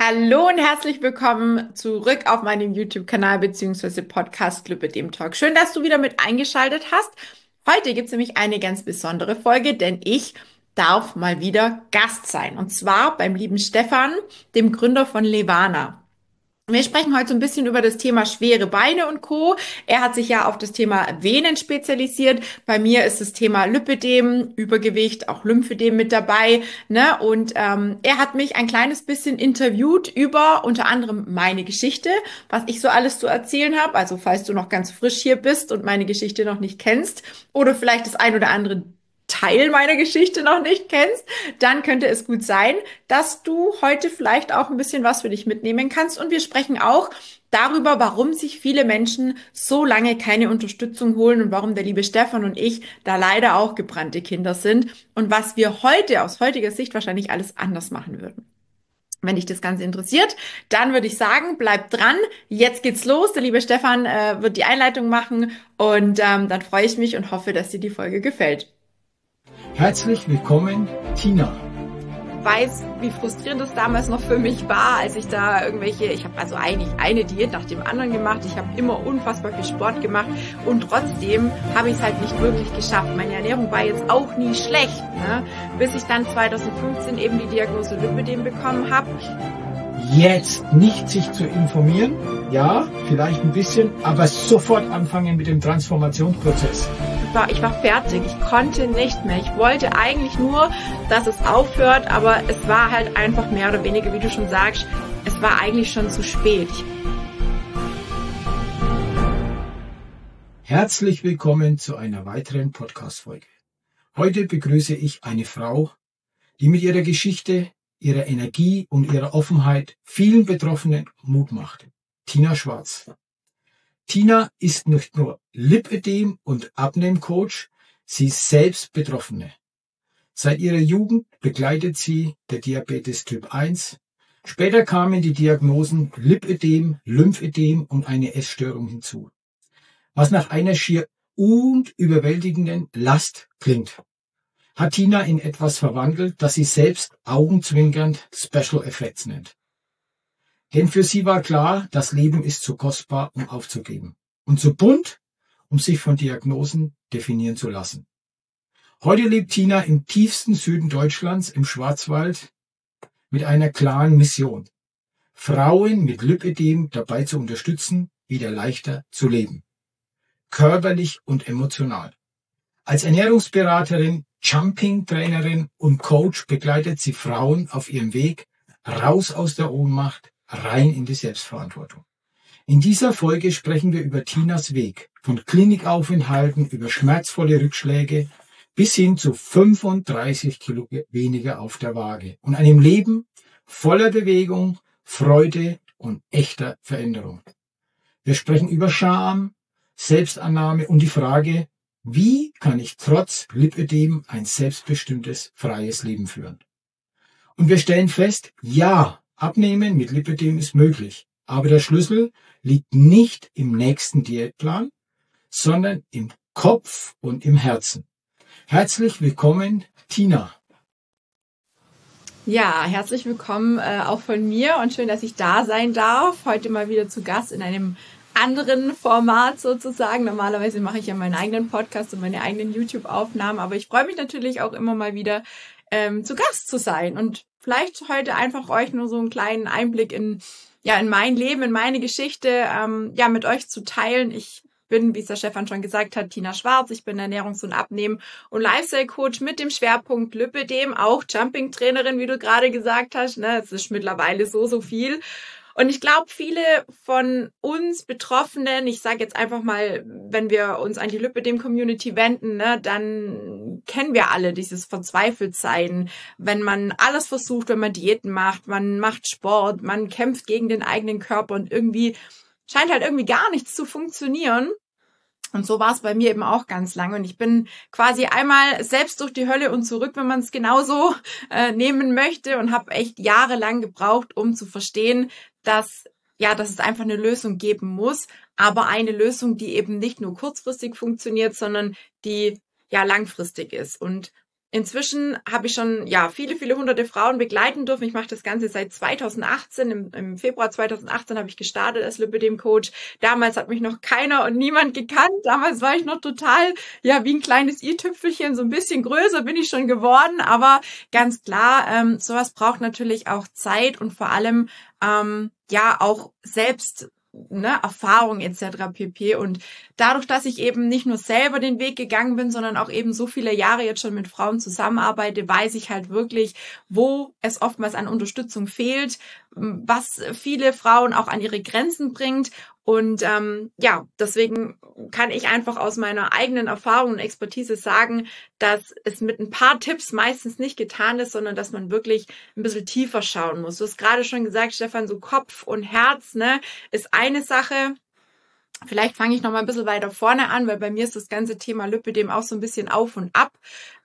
Hallo und herzlich willkommen zurück auf meinem YouTube-Kanal bzw. Podcast Lübbedem Talk. Schön, dass du wieder mit eingeschaltet hast. Heute gibt es nämlich eine ganz besondere Folge, denn ich darf mal wieder Gast sein. Und zwar beim lieben Stefan, dem Gründer von Levana. Wir sprechen heute so ein bisschen über das Thema schwere Beine und Co. Er hat sich ja auf das Thema Venen spezialisiert. Bei mir ist das Thema Lipödem, Übergewicht, auch Lymphödem mit dabei. Ne? Und er hat mich ein kleines bisschen interviewt über unter anderem meine Geschichte, was ich so alles zu erzählen habe. Also falls du noch ganz frisch hier bist und meine Geschichte noch nicht kennst oder vielleicht das ein oder andere Teil meiner Geschichte noch nicht kennst, dann könnte es gut sein, dass du heute vielleicht auch ein bisschen was für dich mitnehmen kannst. Und wir sprechen auch darüber, warum sich viele Menschen so lange keine Unterstützung holen und warum der liebe Stefan und ich da leider auch gebrannte Kinder sind und was wir heute aus heutiger Sicht wahrscheinlich alles anders machen würden. Wenn dich das Ganze interessiert, dann würde ich sagen, bleib dran. Jetzt geht's los. Der liebe Stefan wird die Einleitung machen und dann freue ich mich und hoffe, dass dir die Folge gefällt. Herzlich willkommen, Tina. Weiß, wie frustrierend es damals noch für mich war, als ich da ich habe also eigentlich eine Diät nach dem anderen gemacht. Ich habe immer unfassbar viel Sport gemacht und trotzdem habe ich es halt nicht wirklich geschafft. Meine Ernährung war jetzt auch nie schlecht, ne? Bis ich dann 2015 eben die Diagnose Lymphödem bekommen habe. Jetzt nicht sich zu informieren, ja, vielleicht ein bisschen, aber sofort anfangen mit dem Transformationsprozess. Ich war fertig, ich konnte nicht mehr. Ich wollte eigentlich nur, dass es aufhört, aber es war halt einfach mehr oder weniger, wie du schon sagst, es war eigentlich schon zu spät. Herzlich willkommen zu einer weiteren Podcast-Folge. Heute begrüße ich eine Frau, die mit ihrer Geschichte, ihrer Energie und ihrer Offenheit vielen Betroffenen Mut macht. Tina Schwarz. Tina ist nicht nur Lipödem- und Abnehmcoach, sie ist selbst Betroffene. Seit ihrer Jugend begleitet sie der Diabetes Typ 1. Später kamen die Diagnosen Lipödem, Lymphödem und eine Essstörung hinzu. Was nach einer schier überwältigenden Last klingt, hat Tina in etwas verwandelt, das sie selbst augenzwinkernd Special Effects nennt. Denn für sie war klar, das Leben ist zu kostbar, um aufzugeben. Und zu bunt, um sich von Diagnosen definieren zu lassen. Heute lebt Tina im tiefsten Süden Deutschlands, im Schwarzwald, mit einer klaren Mission. Frauen mit Lipödem dabei zu unterstützen, wieder leichter zu leben. Körperlich und emotional. Als Ernährungsberaterin, Jumping-Trainerin und Coach begleitet sie Frauen auf ihrem Weg raus aus der Ohnmacht, rein in die Selbstverantwortung. In dieser Folge sprechen wir über Tinas Weg, von Klinikaufenthalten über schmerzvolle Rückschläge bis hin zu 35 Kilo weniger auf der Waage und einem Leben voller Bewegung, Freude und echter Veränderung. Wir sprechen über Scham, Selbstannahme und die Frage, wie kann ich trotz Lipödem ein selbstbestimmtes, freies Leben führen? Und wir stellen fest, ja, Abnehmen mit Lipödem ist möglich, aber der Schlüssel liegt nicht im nächsten Diätplan, sondern im Kopf und im Herzen. Herzlich willkommen, Tina. Ja, herzlich willkommen auch von mir und schön, dass ich da sein darf. Heute mal wieder zu Gast in einem anderen Format sozusagen. Normalerweise mache ich ja meinen eigenen Podcast und meine eigenen YouTube-Aufnahmen, aber ich freue mich natürlich auch immer mal wieder zu Gast zu sein und vielleicht heute einfach euch nur so einen kleinen Einblick in mein Leben, in meine Geschichte mit euch zu teilen. Ich bin, wie es der Stefan schon gesagt hat, Tina Schwarz. Ich bin Ernährungs- und Abnehmen- und Lifestyle-Coach mit dem Schwerpunkt Lipödem, auch Jumping-Trainerin, wie du gerade gesagt hast. Ne, es ist mittlerweile so viel. Und ich glaube, viele von uns Betroffenen, ich sage jetzt einfach mal, wenn wir uns an die Lipödem-Community wenden, ne, dann kennen wir alle dieses Verzweifeltsein, wenn man alles versucht, wenn man Diäten macht, man macht Sport, man kämpft gegen den eigenen Körper und irgendwie scheint halt irgendwie gar nichts zu funktionieren. Und so war es bei mir eben auch ganz lange. Und ich bin quasi einmal selbst durch die Hölle und zurück, wenn man es genauso nehmen möchte, und habe echt jahrelang gebraucht, um zu verstehen, dass es einfach eine Lösung geben muss, aber eine Lösung, die eben nicht nur kurzfristig funktioniert, sondern die langfristig ist. Und Inzwischen habe ich schon viele hunderte Frauen begleiten dürfen. Ich mache das Ganze seit 2018. Im Februar 2018 habe ich gestartet als Lipödem-Coach. Damals hat mich noch keiner und niemand gekannt. Damals war ich noch total, wie ein kleines i-Tüpfelchen. So ein bisschen größer bin ich schon geworden. Aber ganz klar, sowas braucht natürlich auch Zeit und vor allem auch selbst Erfahrung etc. pp. Und dadurch, dass ich eben nicht nur selber den Weg gegangen bin, sondern auch eben so viele Jahre jetzt schon mit Frauen zusammenarbeite, weiß ich halt wirklich, wo es oftmals an Unterstützung fehlt, was viele Frauen auch an ihre Grenzen bringt. Und deswegen kann ich einfach aus meiner eigenen Erfahrung und Expertise sagen, dass es mit ein paar Tipps meistens nicht getan ist, sondern dass man wirklich ein bisschen tiefer schauen muss. Du hast gerade schon gesagt, Stefan, so Kopf und Herz, ist eine Sache. Vielleicht fange ich noch mal ein bisschen weiter vorne an, weil bei mir ist das ganze Thema Lipödem auch so ein bisschen auf und ab.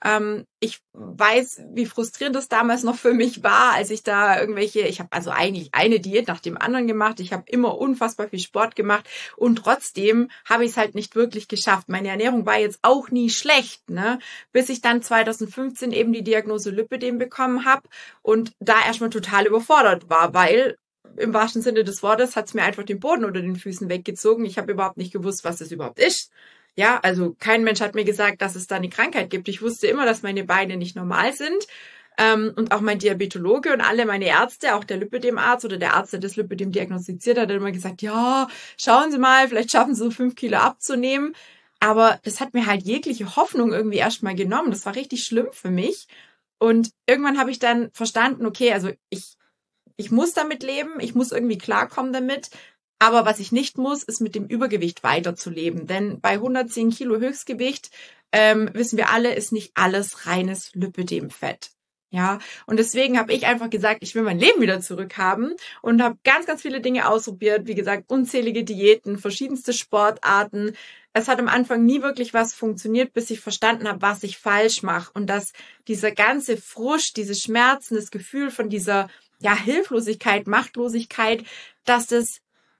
Ich weiß, wie frustrierend das damals noch für mich war, als ich da ich habe also eigentlich eine Diät nach dem anderen gemacht. Ich habe immer unfassbar viel Sport gemacht und trotzdem habe ich es halt nicht wirklich geschafft. Meine Ernährung war jetzt auch nie schlecht, bis ich dann 2015 eben die Diagnose Lipödem bekommen habe und da erstmal total überfordert war, weil im wahrsten Sinne des Wortes hat es mir einfach den Boden unter den Füßen weggezogen. Ich habe überhaupt nicht gewusst, was das überhaupt ist. Ja, also kein Mensch hat mir gesagt, dass es da eine Krankheit gibt. Ich wusste immer, dass meine Beine nicht normal sind. Und auch mein Diabetologe und alle meine Ärzte, auch der Lipödem-Arzt oder der Arzt, der das Lipödem diagnostiziert hat, immer gesagt, ja, schauen Sie mal, vielleicht schaffen Sie so 5 Kilo abzunehmen. Aber das hat mir halt jegliche Hoffnung irgendwie erstmal genommen. Das war richtig schlimm für mich. Und irgendwann habe ich dann verstanden, okay, also ich muss damit leben, ich muss irgendwie klarkommen damit. Aber was ich nicht muss, ist mit dem Übergewicht weiterzuleben. Denn bei 110 Kilo Höchstgewicht, wissen wir alle, ist nicht alles reines Lipödemfett. Ja, und deswegen habe ich einfach gesagt, ich will mein Leben wieder zurückhaben und habe ganz, ganz viele Dinge ausprobiert. Wie gesagt, unzählige Diäten, verschiedenste Sportarten. Es hat am Anfang nie wirklich was funktioniert, bis ich verstanden habe, was ich falsch mache. Und dass dieser ganze Frust, diese Schmerzen, das Gefühl von dieser Hilflosigkeit, Machtlosigkeit, dass das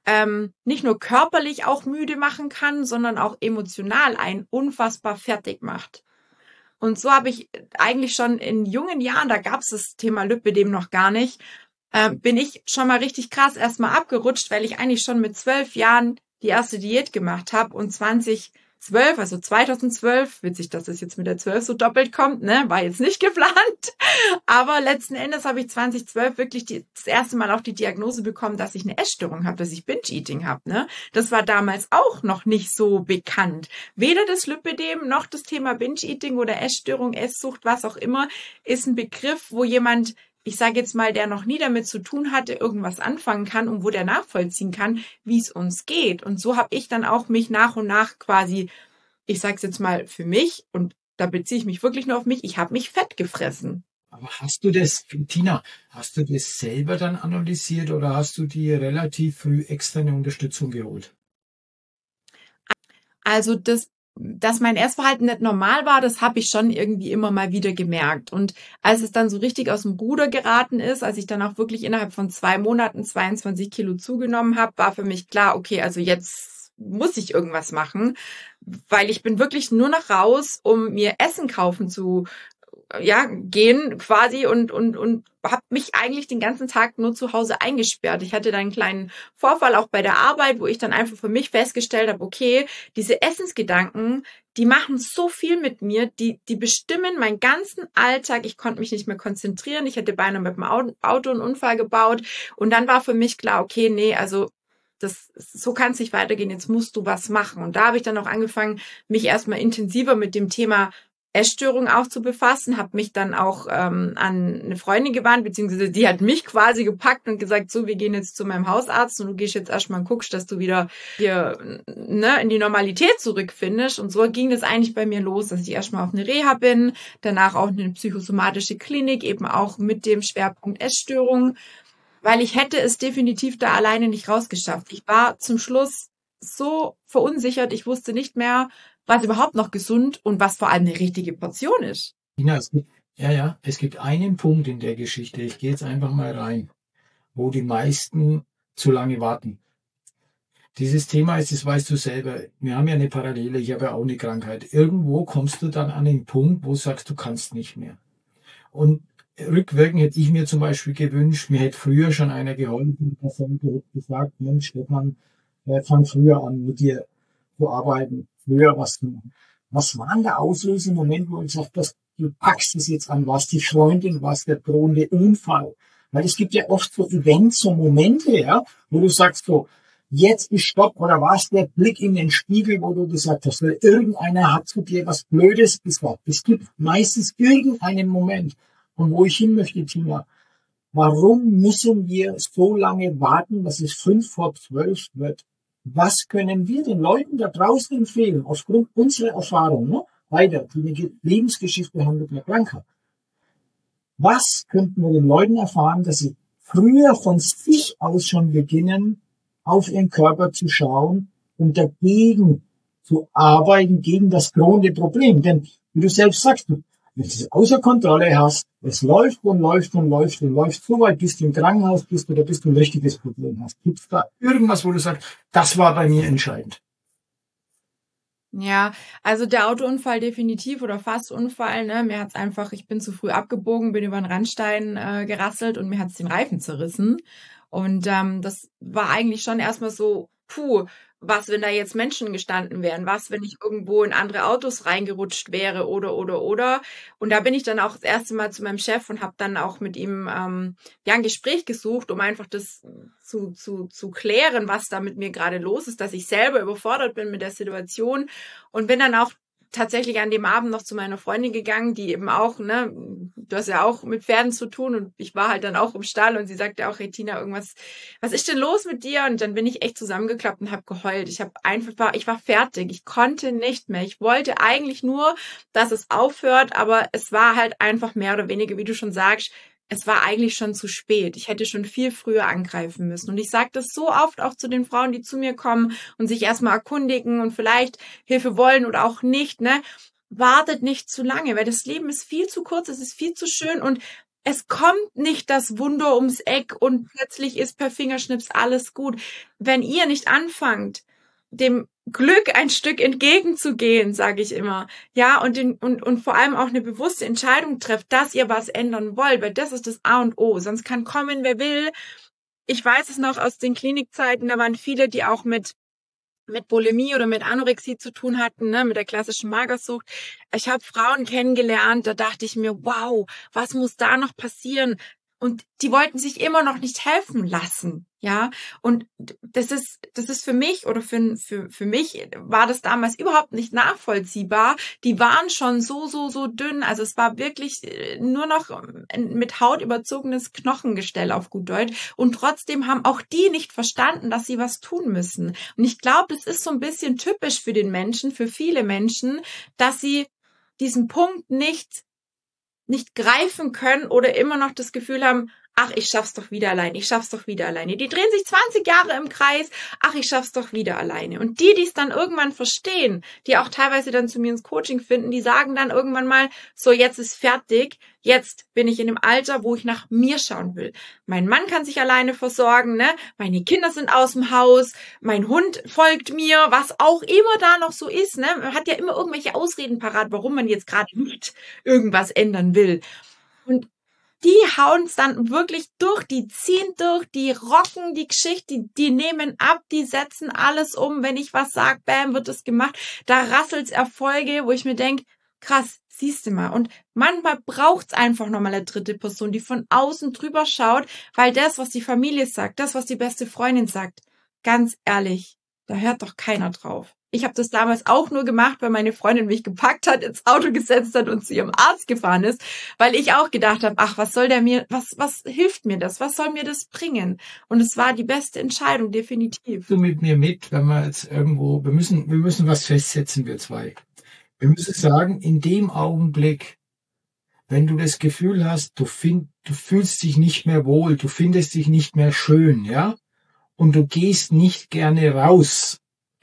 nicht nur körperlich auch müde machen kann, sondern auch emotional einen unfassbar fertig macht. Und so habe ich eigentlich schon in jungen Jahren, da gab es das Thema Lipödem noch gar nicht, bin ich schon mal richtig krass erstmal abgerutscht, weil ich eigentlich schon mit 12 Jahren die erste Diät gemacht habe und 2012, witzig, dass das jetzt mit der 12 so doppelt kommt, war jetzt nicht geplant, aber letzten Endes habe ich 2012 wirklich das erste Mal auch die Diagnose bekommen, dass ich eine Essstörung habe, dass ich Binge-Eating habe, Das war damals auch noch nicht so bekannt. Weder das Lipödem noch das Thema Binge-Eating oder Essstörung, Esssucht, was auch immer, ist ein Begriff, wo jemand, ich sage jetzt mal, der noch nie damit zu tun hatte, irgendwas anfangen kann und wo der nachvollziehen kann, wie es uns geht. Und so habe ich dann auch mich nach und nach quasi, ich sage es jetzt mal für mich, und da beziehe ich mich wirklich nur auf mich, ich habe mich fett gefressen. Aber Tina, hast du das selber dann analysiert oder hast du dir relativ früh externe Unterstützung geholt? Also dass mein Essverhalten nicht normal war, das habe ich schon irgendwie immer mal wieder gemerkt. Und als es dann so richtig aus dem Ruder geraten ist, als ich dann auch wirklich innerhalb von 2 Monaten 22 Kilo zugenommen habe, war für mich klar, okay, also jetzt muss ich irgendwas machen, weil ich bin wirklich nur noch raus, um mir Essen kaufen zu gehen quasi und habe mich eigentlich den ganzen Tag nur zu Hause eingesperrt. Ich hatte dann einen kleinen Vorfall auch bei der Arbeit, wo ich dann einfach für mich festgestellt habe, okay, diese Essensgedanken, die machen so viel mit mir, die bestimmen meinen ganzen Alltag. Ich konnte mich nicht mehr konzentrieren. Ich hätte beinahe mit dem Auto einen Unfall gebaut. Und dann war für mich klar, okay, nee, also so kann es nicht weitergehen. Jetzt musst du was machen. Und da habe ich dann auch angefangen, mich erstmal intensiver mit dem Thema Essstörung auch zu befassen, habe mich dann auch an eine Freundin gewandt, beziehungsweise die hat mich quasi gepackt und gesagt, so, wir gehen jetzt zu meinem Hausarzt und du gehst jetzt erstmal und guckst, dass du wieder hier in die Normalität zurückfindest. Und so ging das eigentlich bei mir los, dass ich erstmal auf eine Reha bin, danach auch eine psychosomatische Klinik, eben auch mit dem Schwerpunkt Essstörung, weil ich hätte es definitiv da alleine nicht rausgeschafft. Ich war zum Schluss so verunsichert, ich wusste nicht mehr, was überhaupt noch gesund und was vor allem eine richtige Portion ist. Tina, es gibt einen Punkt in der Geschichte, ich gehe jetzt einfach mal rein, wo die meisten zu lange warten. Dieses Thema ist, das weißt du selber. Wir haben ja eine Parallele, ich habe ja auch eine Krankheit. Irgendwo kommst du dann an den Punkt, wo du sagst, du kannst nicht mehr. Und rückwirkend hätte ich mir zum Beispiel gewünscht, mir hätte früher schon einer geholfen, der hätte gesagt, Mensch, Stefan, fang früher an, mit dir zu arbeiten, früher was zu machen. Was war denn der auslösende Moment, wo du gesagt hast, du packst es jetzt an, was die Freundin, was der drohende Unfall? Weil es gibt ja oft so Events, so Momente, ja, wo du sagst so, jetzt ist Stopp, oder war es der Blick in den Spiegel, wo du gesagt hast, weil irgendeiner hat zu dir was Blödes gesagt. Es gibt meistens irgendeinen Moment. Und wo ich hin möchte, Tina, warum müssen wir so lange warten, dass es 11:55 wird? Was können wir den Leuten da draußen empfehlen, aufgrund unserer Erfahrung, ne? Weiter, die eine Lebensgeschichte haben mit einer Krankheit. Was könnten wir den Leuten erfahren, dass sie früher von sich aus schon beginnen, auf ihren Körper zu schauen und dagegen zu arbeiten, gegen das drohende Problem? Denn, wie du selbst sagst, wenn du es außer Kontrolle hast, es läuft und läuft und läuft und läuft, so weit bis du im Krankenhaus bist oder bis du ein richtiges Problem hast. Gibt es da irgendwas, wo du sagst, das war bei mir entscheidend? Ja, also der Autounfall definitiv oder fast Unfall, ne? Mir hat's einfach, ich bin zu früh abgebogen, bin über den Randstein gerasselt und mir hat's den Reifen zerrissen. Und das war eigentlich schon erstmal so, puh, was, wenn da jetzt Menschen gestanden wären? Was, wenn ich irgendwo in andere Autos reingerutscht wäre oder? Und da bin ich dann auch das erste Mal zu meinem Chef und habe dann auch mit ihm ja ein Gespräch gesucht, um einfach das zu klären, was da mit mir gerade los ist, dass ich selber überfordert bin mit der Situation und bin dann auch tatsächlich an dem Abend noch zu meiner Freundin gegangen, die eben auch, ne, du hast ja auch mit Pferden zu tun und ich war halt dann auch im Stall und sie sagte auch, hey Tina, irgendwas, was ist denn los mit dir? Und dann bin ich echt zusammengeklappt und habe geheult. Ich war fertig. Ich konnte nicht mehr. Ich wollte eigentlich nur, dass es aufhört, aber es war halt einfach mehr oder weniger, wie du schon sagst, es war eigentlich schon zu spät. Ich hätte schon viel früher angreifen müssen. Und ich sage das so oft auch zu den Frauen, die zu mir kommen und sich erstmal erkundigen und vielleicht Hilfe wollen oder auch nicht, ne? Wartet nicht zu lange, weil das Leben ist viel zu kurz, es ist viel zu schön und es kommt nicht das Wunder ums Eck und plötzlich ist per Fingerschnips alles gut. Wenn ihr nicht anfangt, dem Glück ein Stück entgegenzugehen, sage ich immer. Ja, und vor allem auch eine bewusste Entscheidung trefft, dass ihr was ändern wollt, weil das ist das A und O. Sonst kann kommen, wer will. Ich weiß es noch aus den Klinikzeiten, da waren viele, die auch mit Bulimie oder mit Anorexie zu tun hatten, ne, mit der klassischen Magersucht. Ich habe Frauen kennengelernt, da dachte ich mir, wow, was muss da noch passieren? Und die wollten sich immer noch nicht helfen lassen, ja. Und das ist für mich oder für mich war das damals überhaupt nicht nachvollziehbar. Die waren schon so dünn. Also es war wirklich nur noch mit Haut überzogenes Knochengestell auf gut Deutsch. Und trotzdem haben auch die nicht verstanden, dass sie was tun müssen. Und ich glaube, das ist so ein bisschen typisch für den Menschen, für viele Menschen, dass sie diesen Punkt nicht greifen können oder immer noch das Gefühl haben, ach, ich schaff's doch wieder alleine, ich schaff's doch wieder alleine. Die drehen sich 20 Jahre im Kreis, ach, ich schaff's doch wieder alleine. Und die es dann irgendwann verstehen, die auch teilweise dann zu mir ins Coaching finden, die sagen dann irgendwann mal, so, jetzt ist fertig, jetzt bin ich in dem Alter, wo ich nach mir schauen will. Mein Mann kann sich alleine versorgen, ne? Meine Kinder sind aus dem Haus, mein Hund folgt mir, was auch immer da noch so ist, ne? Man hat ja immer irgendwelche Ausreden parat, warum man jetzt gerade nicht irgendwas ändern will. Und die hauen es dann wirklich durch, die ziehen durch, die rocken die Geschichte, die nehmen ab, die setzen alles um. Wenn ich was sag, bam, wird es gemacht. Da rasselt's Erfolge, wo ich mir denk, krass, siehst du mal. Und manchmal braucht's einfach nochmal eine dritte Person, die von außen drüber schaut, weil das, was die Familie sagt, das, was die beste Freundin sagt, ganz ehrlich, da hört doch keiner drauf. Ich habe das damals auch nur gemacht, weil meine Freundin mich gepackt hat, ins Auto gesetzt hat und zu ihrem Arzt gefahren ist, weil ich auch gedacht habe, ach, was soll der mir, was hilft mir das? Was soll mir das bringen? Und es war die beste Entscheidung, definitiv. Du mit mir mit, wenn wir jetzt irgendwo, wir müssen was festsetzen, wir zwei. Wir müssen sagen, in dem Augenblick, wenn du das Gefühl hast, du fühlst dich nicht mehr wohl, du findest dich nicht mehr schön, ja, und du gehst nicht gerne raus,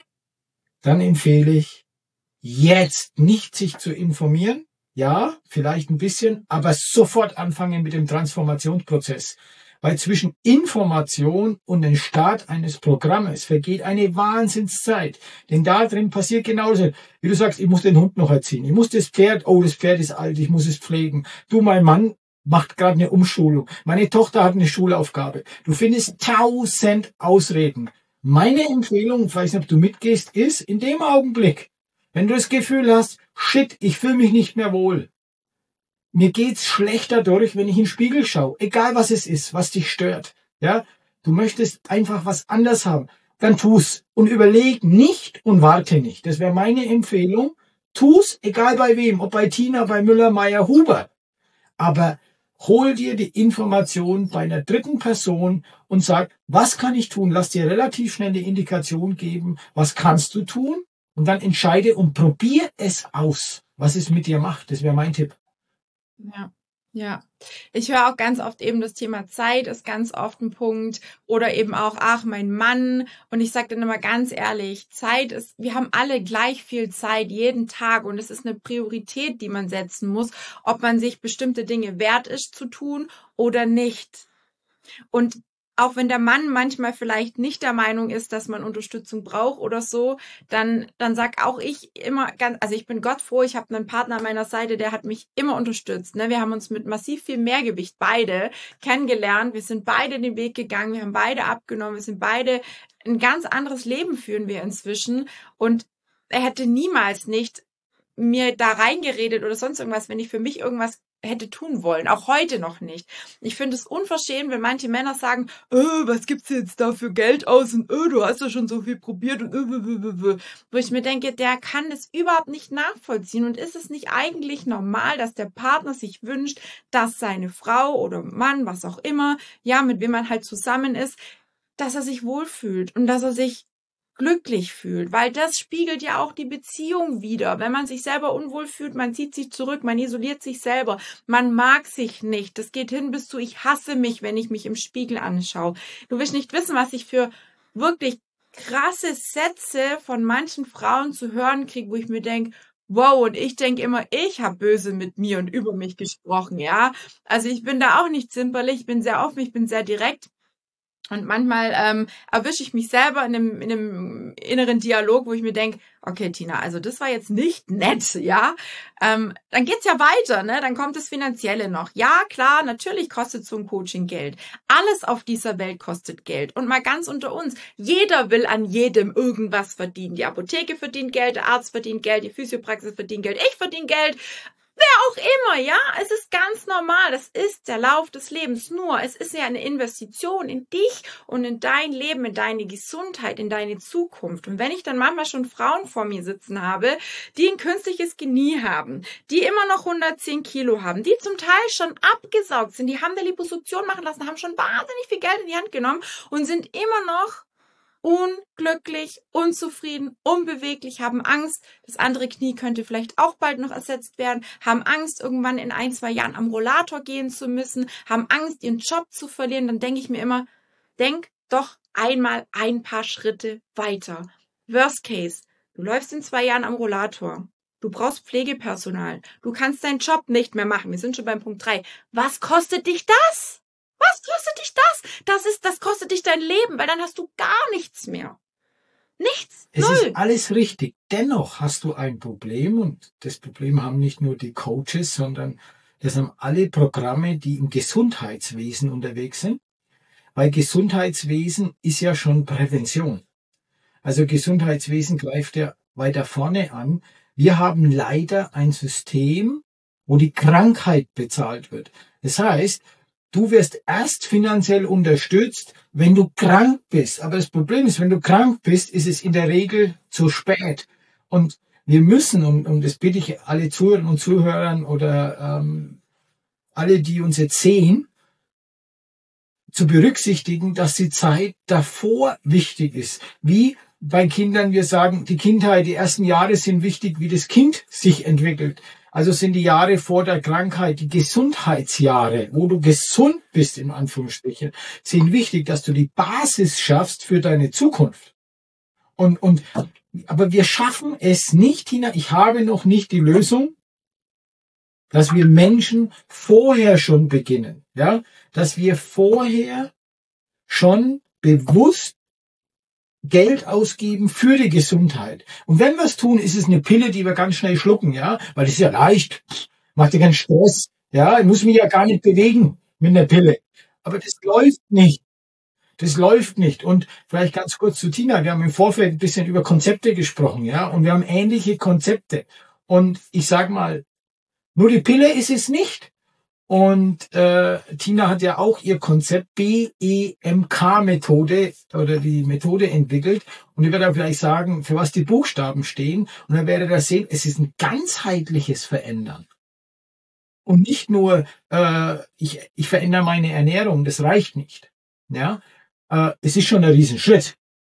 dann empfehle ich, jetzt nicht sich zu informieren, ja, vielleicht ein bisschen, aber sofort anfangen mit dem Transformationsprozess. Weil zwischen Information und dem Start eines Programmes vergeht eine Wahnsinnszeit. Denn da drin passiert genauso. Wie du sagst, ich muss den Hund noch erziehen. Ich muss das Pferd, oh, das Pferd ist alt, ich muss es pflegen. Du, mein Mann macht gerade eine Umschulung. Meine Tochter hat eine Schulaufgabe. Du findest 1000 Ausreden. Meine Empfehlung, ich weiß nicht, ob du mitgehst, ist in dem Augenblick, wenn du das Gefühl hast, shit, ich fühle mich nicht mehr wohl. Mir geht's schlechter durch, wenn ich in den Spiegel schaue. Egal was es ist, was dich stört. Ja, du möchtest einfach was anders haben. Dann tu's und überleg nicht und warte nicht. Das wäre meine Empfehlung. Tu's, egal bei wem, ob bei Tina, bei Müller, Meier, Huber. Aber hol dir die Information bei einer dritten Person und sag, was kann ich tun? Lass dir relativ schnell eine Indikation geben, was kannst du tun? Und dann entscheide und probier es aus, was es mit dir macht. Das wäre mein Tipp. Ja, ja. Ich höre auch ganz oft eben das Thema Zeit ist ganz oft ein Punkt oder eben auch, ach, mein Mann. Und ich sage dann immer ganz ehrlich, Zeit ist, wir haben alle gleich viel Zeit jeden Tag und es ist eine Priorität, die man setzen muss, ob man sich bestimmte Dinge wert ist zu tun oder nicht. Und auch wenn der Mann manchmal vielleicht nicht der Meinung ist, dass man Unterstützung braucht oder so, dann sag auch ich immer ganz, also ich bin Gott froh, ich habe einen Partner an meiner Seite, der hat mich immer unterstützt. Ne? Wir haben uns mit massiv viel Mehrgewicht beide kennengelernt. Wir sind beide den Weg gegangen, wir haben beide abgenommen, wir sind beide ein ganz anderes Leben führen wir inzwischen. Und er hätte niemals nicht mir da reingeredet oder sonst irgendwas, wenn ich für mich irgendwas hätte tun wollen. Auch heute noch nicht. Ich finde es unverschämt, wenn manche Männer sagen, was gibt's jetzt da für Geld aus und du hast ja schon so viel probiert und wo ich mir denke, der kann es überhaupt nicht nachvollziehen und ist es nicht eigentlich normal, dass der Partner sich wünscht, dass seine Frau oder Mann, was auch immer, ja, mit wem man halt zusammen ist, dass er sich wohlfühlt und dass er sich glücklich fühlt, weil das spiegelt ja auch die Beziehung wider. Wenn man sich selber unwohl fühlt, man zieht sich zurück, man isoliert sich selber, man mag sich nicht. Das geht hin bis zu, ich hasse mich, wenn ich mich im Spiegel anschaue. Du willst nicht wissen, was ich für wirklich krasse Sätze von manchen Frauen zu hören kriege, wo ich mir denke, wow, und ich denke immer, ich habe böse mit mir und über mich gesprochen, ja. Also ich bin da auch nicht zimperlich, ich bin sehr offen, ich bin sehr direkt. Und manchmal erwische ich mich selber in einem inneren Dialog, wo ich mir denke, okay, Tina, also das war jetzt nicht nett, ja. Dann geht's ja weiter, ne? Dann kommt das Finanzielle noch. Ja, klar, natürlich kostet so ein Coaching Geld. Alles auf dieser Welt kostet Geld. Und mal ganz unter uns, jeder will an jedem irgendwas verdienen. Die Apotheke verdient Geld, der Arzt verdient Geld, die Physiopraxis verdient Geld, ich verdiene Geld. Wer auch immer, ja, es ist ganz normal, das ist der Lauf des Lebens, nur es ist ja eine Investition in dich und in dein Leben, in deine Gesundheit, in deine Zukunft. Und wenn ich dann manchmal schon Frauen vor mir sitzen habe, die ein künstliches Genie haben, die immer noch 110 Kilo haben, die zum Teil schon abgesaugt sind, die haben eine Liposuktion machen lassen, haben schon wahnsinnig viel Geld in die Hand genommen und sind immer noch unglücklich, unzufrieden, unbeweglich, haben Angst, das andere Knie könnte vielleicht auch bald noch ersetzt werden, haben Angst, irgendwann in 1, 2 Jahren am Rollator gehen zu müssen, haben Angst, ihren Job zu verlieren. Dann denke ich mir immer, denk doch einmal ein paar Schritte weiter. Worst case, du läufst in 2 Jahren am Rollator. Du brauchst Pflegepersonal. Du kannst deinen Job nicht mehr machen. Wir sind schon beim Punkt 3. Was kostet dich das? Was kostet dich das? Das kostet dich dein Leben, weil dann hast du gar nichts mehr. Nichts. Es Null. ist alles richtig. Dennoch hast du ein Problem und das Problem haben nicht nur die Coaches, sondern das haben alle Programme, die im Gesundheitswesen unterwegs sind. Weil Gesundheitswesen ist ja schon Prävention. Also Gesundheitswesen greift ja weiter vorne an. Wir haben leider ein System, wo die Krankheit bezahlt wird. Das heißt, du wirst erst finanziell unterstützt, wenn du krank bist. Aber das Problem ist, wenn du krank bist, ist es in der Regel zu spät. Und wir müssen, und das bitte ich alle Zuhörerinnen und Zuhörern oder alle, die uns jetzt sehen, zu berücksichtigen, dass die Zeit davor wichtig ist. Wie bei Kindern wir sagen, die Kindheit, die ersten Jahre sind wichtig, wie das Kind sich entwickelt. Also sind die Jahre vor der Krankheit, die Gesundheitsjahre, wo du gesund bist, in Anführungsstrichen, sind wichtig, dass du die Basis schaffst für deine Zukunft. Aber wir schaffen es nicht, Tina, ich habe noch nicht die Lösung. dass wir Menschen vorher schon beginnen, ja, dass wir vorher schon bewusst Geld ausgeben für die Gesundheit. Und wenn wir es tun, ist es eine Pille, die wir ganz schnell schlucken, ja, weil das ist ja leicht, macht ja keinen Stress, ja, ich muss mich ja gar nicht bewegen mit einer Pille. Aber das läuft nicht. Das läuft nicht. Und vielleicht ganz kurz zu Tina. Wir haben im Vorfeld ein bisschen über Konzepte gesprochen, ja, und wir haben ähnliche Konzepte. Und ich sage mal, nur die Pille ist es nicht. Und Tina hat ja auch ihr Konzept BEMK-Methode oder die Methode entwickelt. Und ich werde auch gleich sagen, für was die Buchstaben stehen. Und dann werdet ihr sehen, es ist ein ganzheitliches Verändern. Und nicht nur, ich verändere meine Ernährung, das reicht nicht. Ja, es ist schon ein Riesenschritt.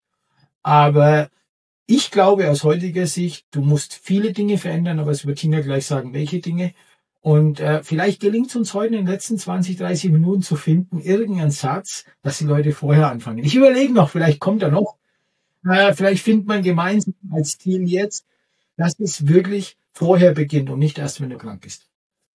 Aber ich glaube aus heutiger Sicht, du musst viele Dinge verändern, aber es wird Tina gleich sagen, welche Dinge. Und vielleicht gelingt es uns heute in den letzten 20, 30 Minuten zu finden, irgendeinen Satz, dass die Leute vorher anfangen. Ich überlege noch, vielleicht kommt er noch. Vielleicht findet man gemeinsam als Team jetzt, dass es wirklich vorher beginnt und nicht erst, wenn du krank bist.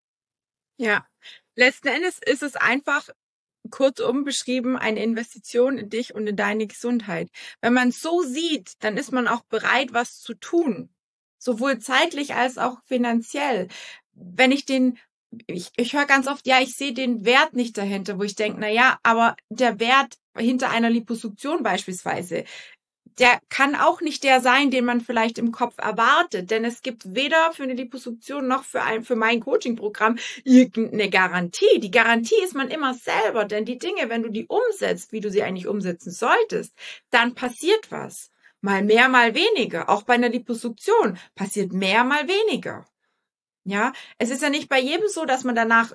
Ja, letzten Endes ist es einfach kurzum beschrieben eine Investition in dich und in deine Gesundheit. Wenn man es so sieht, dann ist man auch bereit, was zu tun. Sowohl zeitlich als auch finanziell. Wenn ich ich höre ganz oft, ja, ich sehe den Wert nicht dahinter, wo ich denke, na ja, aber der Wert hinter einer Liposuktion beispielsweise, der kann auch nicht der sein, den man vielleicht im Kopf erwartet. Denn es gibt weder für eine Liposuktion noch für mein Coaching-Programm irgendeine Garantie. Die Garantie ist man immer selber. Denn die Dinge, wenn du die umsetzt, wie du sie eigentlich umsetzen solltest, dann passiert was. Mal mehr, mal weniger. Auch bei einer Liposuktion passiert mehr, mal weniger. Ja, es ist ja nicht bei jedem so, dass man danach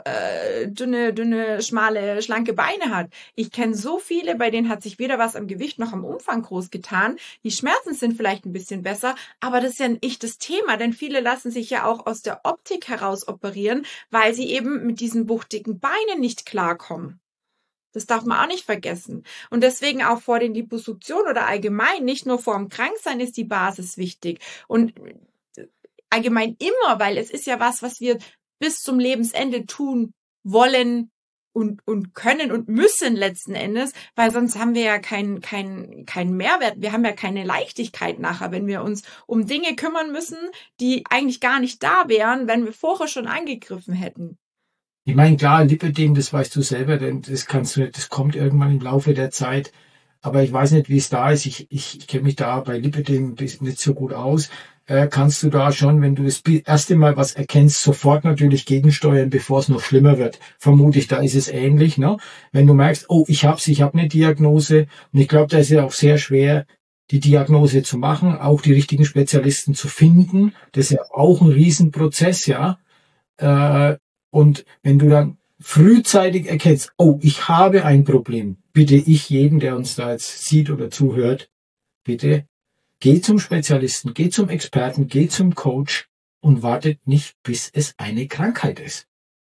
dünne, schmale, schlanke Beine hat. Ich kenne so viele, bei denen hat sich weder was am Gewicht noch am Umfang groß getan. Die Schmerzen sind vielleicht ein bisschen besser, aber das ist ja nicht das Thema, denn viele lassen sich ja auch aus der Optik heraus operieren, weil sie eben mit diesen wuchtigen Beinen nicht klarkommen. Das darf man auch nicht vergessen. Und deswegen auch vor den Liposuktionen oder allgemein, nicht nur vor dem Kranksein ist die Basis wichtig. Und allgemein immer, weil es ist ja was wir bis zum Lebensende tun wollen und können und müssen letzten Endes, weil sonst haben wir ja keinen Mehrwert. Wir haben ja keine Leichtigkeit nachher, wenn wir uns um Dinge kümmern müssen, die eigentlich gar nicht da wären, wenn wir vorher schon angegriffen hätten. Ich meine, klar, Lipödem, das weißt du selber, denn das kommt irgendwann im Laufe der Zeit. Aber ich weiß nicht, wie es da ist. Ich kenne mich da bei Lipödem nicht so gut aus. Kannst du da schon, wenn du das erste Mal was erkennst, sofort natürlich gegensteuern, bevor es noch schlimmer wird. Vermute ich, da ist es ähnlich, ne? Wenn du merkst, oh, ich habe eine Diagnose, und ich glaube, da ist ja auch sehr schwer, die Diagnose zu machen, auch die richtigen Spezialisten zu finden. Das ist ja auch ein Riesenprozess, ja. Und wenn du dann frühzeitig erkennst, oh, ich habe ein Problem, bitte ich jeden, der uns da jetzt sieht oder zuhört, bitte geh zum Spezialisten, geh zum Experten, geh zum Coach und wartet nicht, bis es eine Krankheit ist.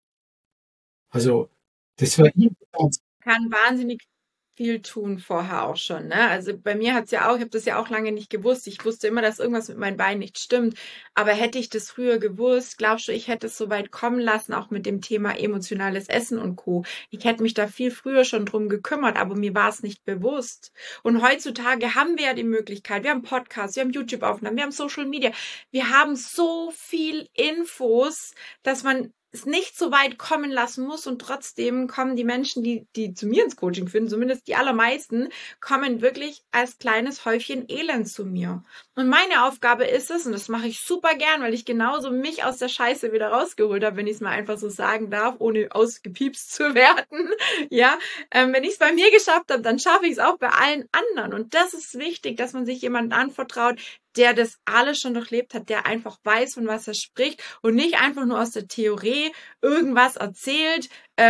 Also, das war kann wahnsinnig viel tun vorher auch schon, ne? Also bei mir hat's ja auch, ich habe das ja auch lange nicht gewusst. Ich wusste immer, dass irgendwas mit meinen Beinen nicht stimmt. Aber hätte ich das früher gewusst, glaubst du, ich hätte es so weit kommen lassen, auch mit dem Thema emotionales Essen und Co. Ich hätte mich da viel früher schon drum gekümmert, aber mir war es nicht bewusst. Und heutzutage haben wir ja die Möglichkeit, wir haben Podcasts, wir haben YouTube-Aufnahmen, wir haben Social Media, wir haben so viel Infos, dass man es nicht so weit kommen lassen muss und trotzdem kommen die Menschen, die zu mir ins Coaching finden, zumindest die allermeisten, kommen wirklich als kleines Häufchen Elend zu mir. Und meine Aufgabe ist es, und das mache ich super gern, weil ich genauso mich aus der Scheiße wieder rausgeholt habe, wenn ich es mal einfach so sagen darf, ohne ausgepiepst zu werden. Ja, wenn ich es bei mir geschafft habe, dann schaffe ich es auch bei allen anderen. Und das ist wichtig, dass man sich jemandem anvertraut, der das alles schon durchlebt hat, der einfach weiß, von was er spricht und nicht einfach nur aus der Theorie irgendwas erzählt,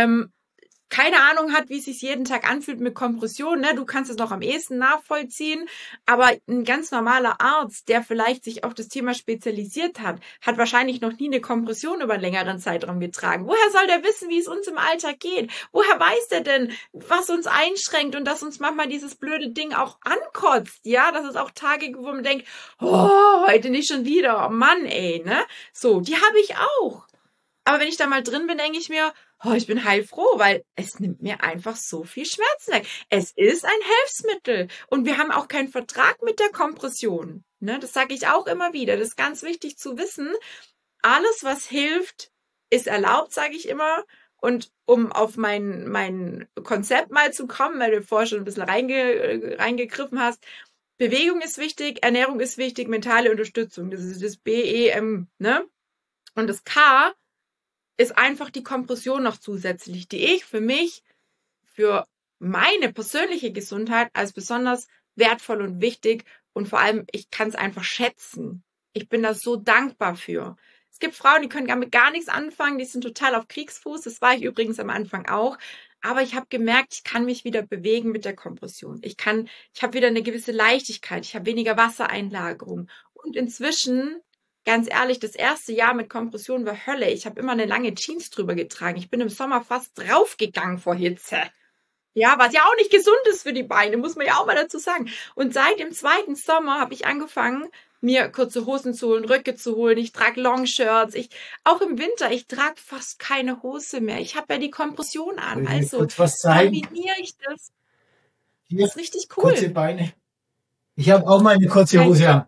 keine Ahnung hat, wie es sich jeden Tag anfühlt mit Kompression, ne? Du kannst es noch am ehesten nachvollziehen, aber ein ganz normaler Arzt, der vielleicht sich auf das Thema spezialisiert hat, hat wahrscheinlich noch nie eine Kompression über einen längeren Zeitraum getragen. Woher soll der wissen, wie es uns im Alltag geht? Woher weiß der denn, was uns einschränkt und dass uns manchmal dieses blöde Ding auch ankotzt, ja? Dass es auch Tage gibt, wo man denkt, oh, heute nicht schon wieder, oh Mann, ey, ne? So, die habe ich auch. Aber wenn ich da mal drin bin, denke ich mir, oh, ich bin heilfroh, weil es nimmt mir einfach so viel Schmerzen weg. Es ist ein Hilfsmittel und wir haben auch keinen Vertrag mit der Kompression. Ne, das sage ich auch immer wieder. Das ist ganz wichtig zu wissen. Alles, was hilft, ist erlaubt, sage ich immer. Und um auf mein Konzept mal zu kommen, weil du vorher schon ein bisschen reingegriffen hast, Bewegung ist wichtig, Ernährung ist wichtig, mentale Unterstützung. Das ist das BEM, ne? Und das K ist einfach die Kompression noch zusätzlich, die ich für mich, für meine persönliche Gesundheit als besonders wertvoll und wichtig und vor allem, ich kann es einfach schätzen. Ich bin da so dankbar für. Es gibt Frauen, die können damit gar nichts anfangen, die sind total auf Kriegsfuß. Das war ich übrigens am Anfang auch. Aber ich habe gemerkt, ich kann mich wieder bewegen mit der Kompression. Ich habe wieder eine gewisse Leichtigkeit. Ich habe weniger Wassereinlagerung. Und inzwischen, ganz ehrlich, das erste Jahr mit Kompression war Hölle. Ich habe immer eine lange Jeans drüber getragen. Ich bin im Sommer fast draufgegangen vor Hitze. Ja, was ja auch nicht gesund ist für die Beine, muss man ja auch mal dazu sagen. Und seit dem zweiten Sommer habe ich angefangen, mir kurze Hosen zu holen, Röcke zu holen. Ich trage Longshirts. Auch im Winter, ich trage fast keine Hose mehr. Ich habe ja die Kompression an. Soll ich dir Also kurz was zeigen? kombiniere ich das. Hier, Das ist richtig kurze cool. Beine. Ich habe auch mal eine kurze Hose an.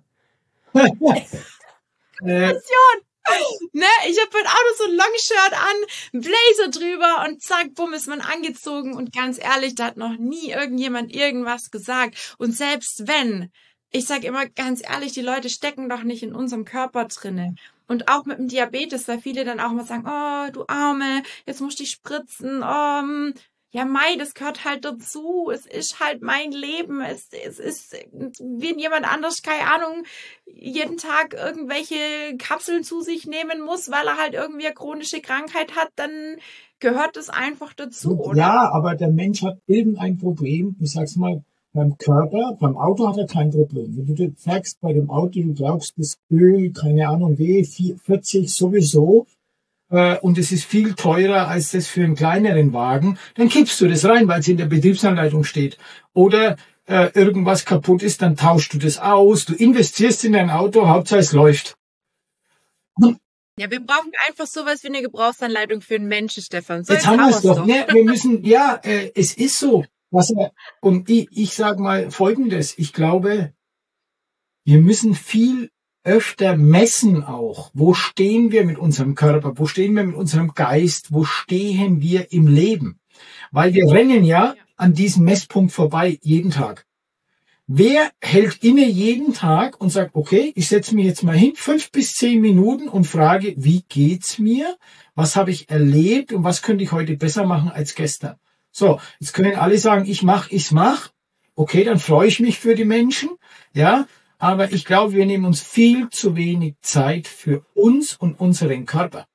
Ne, ich habe heute auch noch so ein Longshirt an, ein Blazer drüber und zack, bumm, ist man angezogen. Und ganz ehrlich, da hat noch nie irgendjemand irgendwas gesagt. Und selbst wenn, ich sage immer ganz ehrlich, die Leute stecken doch nicht in unserem Körper drinne. Und auch mit dem Diabetes, weil viele dann auch mal sagen, oh, du Arme, jetzt musst du dich spritzen. Ja, Mai, das gehört halt dazu. Es ist halt mein Leben. Es ist, wenn jemand anders, keine Ahnung, jeden Tag irgendwelche Kapseln zu sich nehmen muss, weil er halt irgendwie eine chronische Krankheit hat, dann gehört das einfach dazu, oder? Ja, aber der Mensch hat irgendein Problem. Ich sag's mal, beim Körper, beim Auto hat er kein Problem. Wenn du dir sagst, bei dem Auto, du glaubst, das Öl, keine Ahnung, W40 sowieso, und es ist viel teurer als das für einen kleineren Wagen, dann kippst du das rein, weil es in der Betriebsanleitung steht. Oder irgendwas kaputt ist, dann tauschst du das aus. Du investierst in dein Auto, Hauptsache es läuft. Ja, wir brauchen einfach sowas wie eine Gebrauchsanleitung für einen Menschen, Stefan. So, Jetzt haben wir es doch. Ne? Wir müssen, ja, es ist so. Und ich sage mal Folgendes. Ich glaube, wir müssen viel öfter messen auch. Wo stehen wir mit unserem Körper? Wo stehen wir mit unserem Geist? Wo stehen wir im Leben? Weil wir rennen ja an diesem Messpunkt vorbei jeden Tag. Wer hält inne jeden Tag und sagt, okay, ich setze mich jetzt mal hin, 5 bis 10 Minuten und frage, wie geht's mir? Was habe ich erlebt und was könnte ich heute besser machen als gestern? So, jetzt können alle sagen, ich mach. Okay, dann freue ich mich für die Menschen, ja. Aber ich glaube, wir nehmen uns viel zu wenig Zeit für uns und unseren Körper.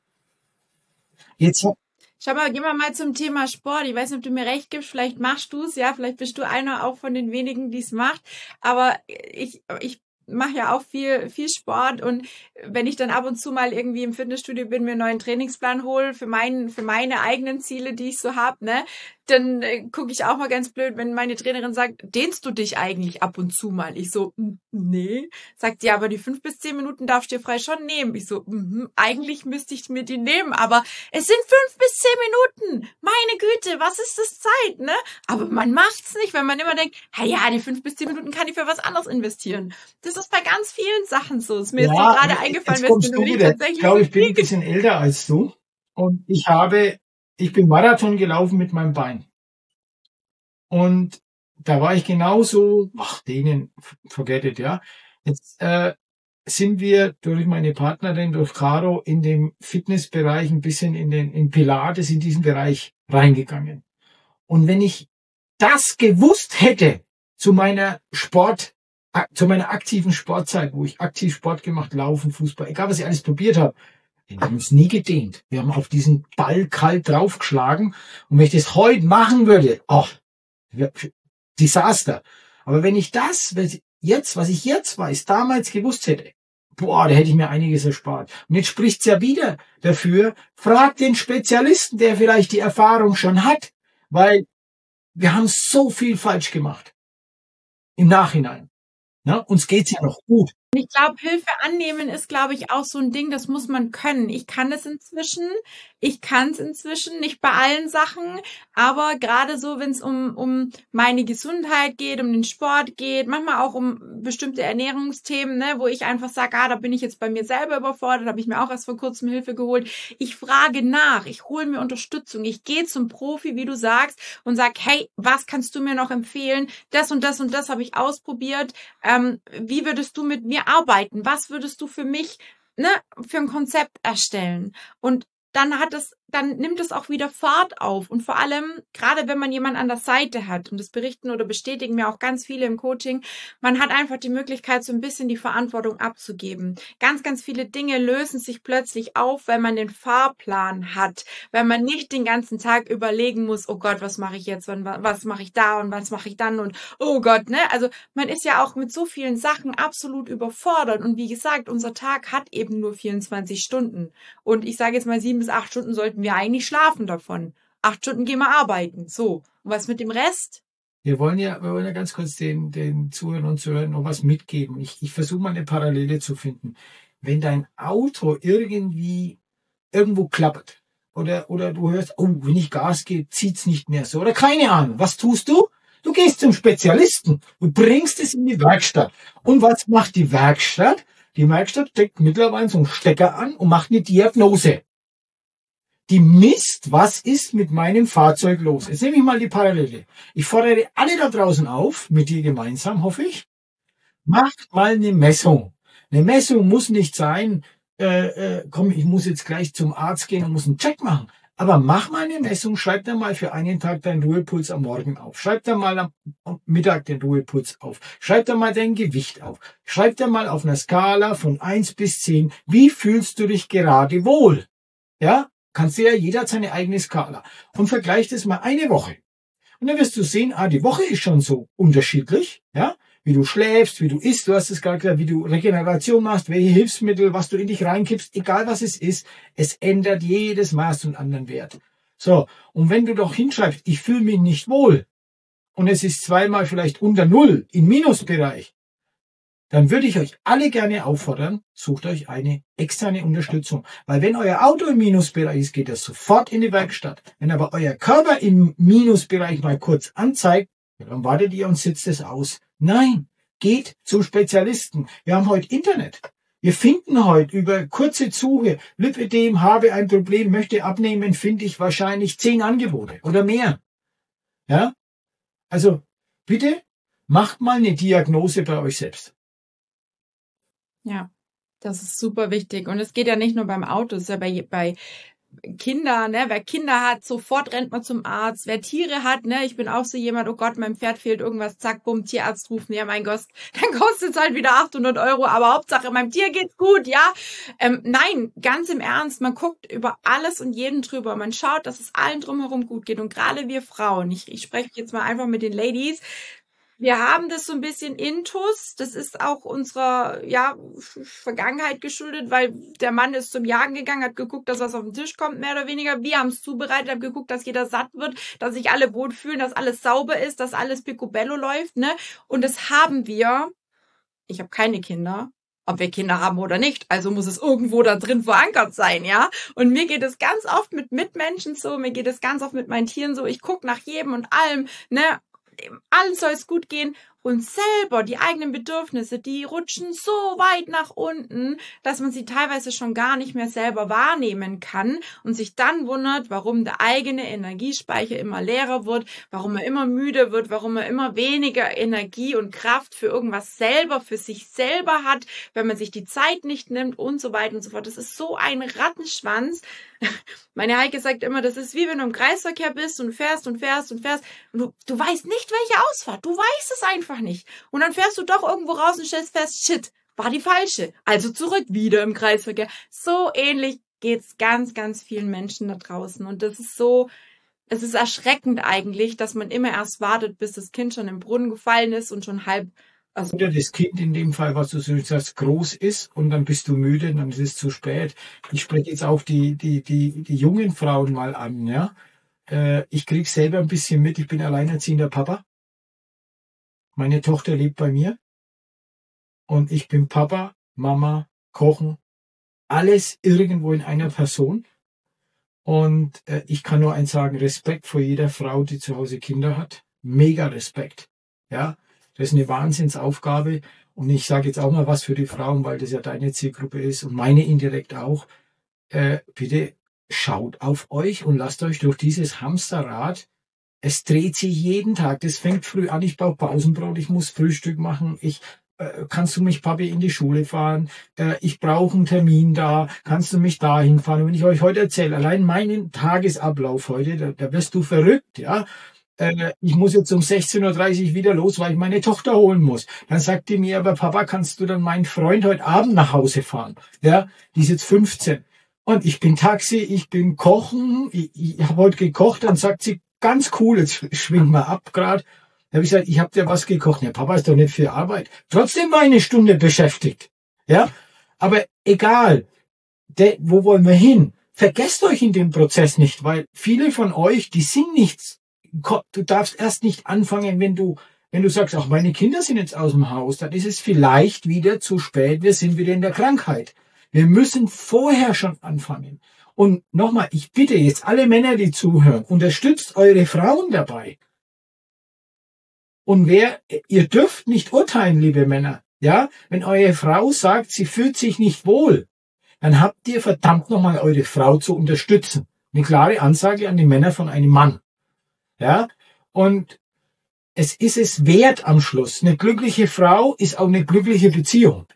Jetzt schau mal, gehen wir mal zum Thema Sport. Ich weiß nicht, ob du mir recht gibst, vielleicht machst du es, ja, vielleicht bist du einer auch von den wenigen, die es macht. Aber ich mache ja auch viel Sport und wenn ich dann ab und zu mal irgendwie im Fitnessstudio bin, mir einen neuen Trainingsplan hole für meine eigenen Ziele, die ich so habe, ne, dann gucke ich auch mal ganz blöd, wenn meine Trainerin sagt, dehnst du dich eigentlich ab und zu mal? Ich so, nee. Sagt sie, ja, aber die 5 bis 10 Minuten darfst du dir frei schon nehmen. Ich so, eigentlich müsste ich mir die nehmen, aber es sind 5 bis 10 Minuten. Meine Güte, was ist das Zeit, ne? Aber man macht's nicht, weil man immer denkt, ja, die 5 bis 10 Minuten kann ich für was anderes investieren. Das ist bei ganz vielen Sachen so. Ist mir jetzt nicht gerade eingefallen, wenn du nicht tatsächlich. Ich glaube, ich bin ein bisschen älter als du und ich bin Marathon gelaufen mit meinem Bein. Und da war ich genauso, denen, forget it, ja. Jetzt sind wir durch meine Partnerin, durch Caro, in dem Fitnessbereich ein bisschen in Pilates, in diesen Bereich reingegangen. Und wenn ich das gewusst hätte zu meiner aktiven Sportzeit, wo ich aktiv Sport gemacht, Laufen, Fußball, egal was ich alles probiert habe, wir haben uns nie gedehnt. Wir haben auf diesen Ball kalt draufgeschlagen. Und wenn ich das heute machen würde, Desaster. Aber wenn ich das, was ich jetzt weiß, damals gewusst hätte, da hätte ich mir einiges erspart. Und jetzt spricht's ja wieder dafür, frag den Spezialisten, der vielleicht die Erfahrung schon hat, weil wir haben so viel falsch gemacht. Im Nachhinein. Ja, uns geht's ja noch gut. Ich glaube, Hilfe annehmen ist, glaube ich, auch so ein Ding, das muss man können. Ich kann es inzwischen. Ich kann es inzwischen, nicht bei allen Sachen, aber gerade so, wenn es um meine Gesundheit geht, um den Sport geht, manchmal auch um bestimmte Ernährungsthemen, ne, wo ich einfach sage, da bin ich jetzt bei mir selber überfordert, habe ich mir auch erst vor kurzem Hilfe geholt. Ich frage nach, ich hole mir Unterstützung, ich gehe zum Profi, wie du sagst, und sag, hey, was kannst du mir noch empfehlen? Das und das habe ich ausprobiert. Wie würdest du mit mir arbeiten? Was würdest du für mich, ne, für ein Konzept erstellen? Und dann nimmt es auch wieder Fahrt auf. Und vor allem, gerade wenn man jemanden an der Seite hat, und das berichten oder bestätigen mir auch ganz viele im Coaching, man hat einfach die Möglichkeit, so ein bisschen die Verantwortung abzugeben. Ganz, ganz viele Dinge lösen sich plötzlich auf, weil man den Fahrplan hat, weil man nicht den ganzen Tag überlegen muss, oh Gott, was mache ich jetzt, was mache ich da und was mache ich dann und oh Gott, ne? Also man ist ja auch mit so vielen Sachen absolut überfordert. Und wie gesagt, unser Tag hat eben nur 24 Stunden. Und ich sage jetzt mal, 7 bis 8 Stunden sollten wir eigentlich schlafen davon. 8 Stunden gehen wir arbeiten. So. Und was mit dem Rest? Wir wollen ja ganz kurz den Zuhörern und Zuhörern noch was mitgeben. Ich versuche mal eine Parallele zu finden. Wenn dein Auto irgendwo klappert oder du hörst, oh, wenn ich Gas gebe, zieht's nicht mehr so oder keine Ahnung, was tust du? Du gehst zum Spezialisten. Du bringst es in die Werkstatt. Und was macht die Werkstatt? Die Werkstatt steckt mittlerweile so einen Stecker an und macht eine Diagnose. Die misst, was ist mit meinem Fahrzeug los. Jetzt nehme ich mal die Parallele. Ich fordere alle da draußen auf, mit dir gemeinsam, hoffe ich, macht mal eine Messung. Eine Messung muss nicht sein, komm, ich muss jetzt gleich zum Arzt gehen und muss einen Check machen. Aber mach mal eine Messung, schreib da mal für einen Tag deinen Ruhepuls am Morgen auf. Schreib da mal am Mittag den Ruhepuls auf. Schreib da mal dein Gewicht auf. Schreib da mal auf einer Skala von 1 bis 10, wie fühlst du dich gerade wohl? Ja? Kannst du ja, jeder hat seine eigene Skala. Und vergleich das mal eine Woche. Und dann wirst du sehen, die Woche ist schon so unterschiedlich, ja? Wie du schläfst, wie du isst, du hast es gerade gesagt, wie du Regeneration machst, welche Hilfsmittel, was du in dich reinkippst, egal was es ist, es ändert jedes Maß einen anderen Wert. So, und wenn du doch hinschreibst, ich fühle mich nicht wohl, und es ist zweimal vielleicht unter Null, im Minusbereich, dann würde ich euch alle gerne auffordern, sucht euch eine externe Unterstützung. Weil wenn euer Auto im Minusbereich ist, geht das sofort in die Werkstatt. Wenn aber euer Körper im Minusbereich mal kurz anzeigt, dann wartet ihr und sitzt es aus. Nein, geht zum Spezialisten. Wir haben heute Internet. Wir finden heute über kurze Suche, Lipödem, habe ein Problem, möchte abnehmen, finde ich wahrscheinlich 10 Angebote oder mehr. Ja? Also bitte macht mal eine Diagnose bei euch selbst. Ja, das ist super wichtig. Und es geht ja nicht nur beim Auto, es ist ja bei Kindern, ne? Wer Kinder hat, sofort rennt man zum Arzt. Wer Tiere hat, ne? Ich bin auch so jemand, oh Gott, meinem Pferd fehlt irgendwas, zack, bumm, Tierarzt rufen. Ja, mein Gott, dann kostet es halt wieder 800 Euro, aber Hauptsache, meinem Tier geht's gut, ja? Nein, ganz im Ernst, man guckt über alles und jeden drüber. Man schaut, dass es allen drumherum gut geht. Und gerade wir Frauen, ich spreche jetzt mal einfach mit den Ladies, wir haben das so ein bisschen intus. Das ist auch unserer Vergangenheit geschuldet, weil der Mann ist zum Jagen gegangen, hat geguckt, dass was auf den Tisch kommt, mehr oder weniger. Wir haben es zubereitet, haben geguckt, dass jeder satt wird, dass sich alle wohl fühlen, dass alles sauber ist, dass alles picobello läuft, ne? Und das haben wir. Ich habe keine Kinder. Ob wir Kinder haben oder nicht. Also muss es irgendwo da drin verankert sein, ja? Und mir geht es ganz oft mit Mitmenschen so, mir geht es ganz oft mit meinen Tieren so. Ich gucke nach jedem und allem, ne? Allen soll es gut gehen und selber die eigenen Bedürfnisse, die rutschen so weit nach unten, dass man sie teilweise schon gar nicht mehr selber wahrnehmen kann und sich dann wundert, warum der eigene Energiespeicher immer leerer wird, warum er immer müde wird, warum er immer weniger Energie und Kraft für irgendwas selber, für sich selber hat, wenn man sich die Zeit nicht nimmt und so weiter und so fort. Das ist so ein Rattenschwanz. Meine Heike sagt immer, das ist wie wenn du im Kreisverkehr bist und fährst und fährst und fährst und du weißt nicht, welche Ausfahrt. Du weißt es einfach nicht. Und dann fährst du doch irgendwo raus und stellst fest, shit, war die falsche. Also zurück, wieder im Kreisverkehr. So ähnlich geht's ganz, ganz vielen Menschen da draußen. Und das ist so, es ist erschreckend eigentlich, dass man immer erst wartet, bis das Kind schon im Brunnen gefallen ist und schon halb. Oder das Kind in dem Fall, was du so sagst, groß ist und dann bist du müde, dann ist es zu spät. Ich spreche jetzt auch die jungen Frauen mal an, ja. Ich krieg selber ein bisschen mit, ich bin alleinerziehender Papa. Meine Tochter lebt bei mir und ich bin Papa Mama, Kochen, alles irgendwo in einer Person. Und ich kann nur eins sagen, Respekt vor jeder Frau, die zu Hause Kinder hat. Mega Respekt. Ja, das ist eine Wahnsinnsaufgabe. Und ich sage jetzt auch mal was für die Frauen, weil das ja deine Zielgruppe ist und meine indirekt auch. Bitte schaut auf euch und lasst euch durch dieses Hamsterrad, es dreht sich jeden Tag. Das fängt früh an, ich brauche Pausenbrot, ich muss Frühstück machen, kannst du mich, Papi, in die Schule fahren? Ich brauche einen Termin da, kannst du mich dahin fahren? Und wenn ich euch heute erzähle, allein meinen Tagesablauf heute, da wirst du verrückt, ja. Ich muss jetzt um 16:30 Uhr wieder los, weil ich meine Tochter holen muss. Dann sagt die mir, aber Papa, kannst du dann meinen Freund heute Abend nach Hause fahren? Ja, die ist jetzt 15. Und ich bin Taxi, ich bin Kochen, ich habe heute gekocht, dann sagt sie, ganz cool, jetzt schwingt mal ab gerade. Da habe ich gesagt, ich habe dir was gekocht. Ja, Papa ist doch nicht für Arbeit. Trotzdem war ich eine Stunde beschäftigt. Ja, aber egal. Wo wollen wir hin? Vergesst euch in dem Prozess nicht, weil viele von euch, die sind nichts. Du darfst erst nicht anfangen, wenn du sagst, ach, meine Kinder sind jetzt aus dem Haus, dann ist es vielleicht wieder zu spät, wir sind wieder in der Krankheit. Wir müssen vorher schon anfangen. Und nochmal, ich bitte jetzt alle Männer, die zuhören, unterstützt eure Frauen dabei. Und ihr dürft nicht urteilen, liebe Männer. Ja, wenn eure Frau sagt, sie fühlt sich nicht wohl, dann habt ihr verdammt nochmal eure Frau zu unterstützen. Eine klare Ansage an die Männer von einem Mann. Ja, und es ist es wert am Schluss. Eine glückliche Frau ist auch eine glückliche Beziehung.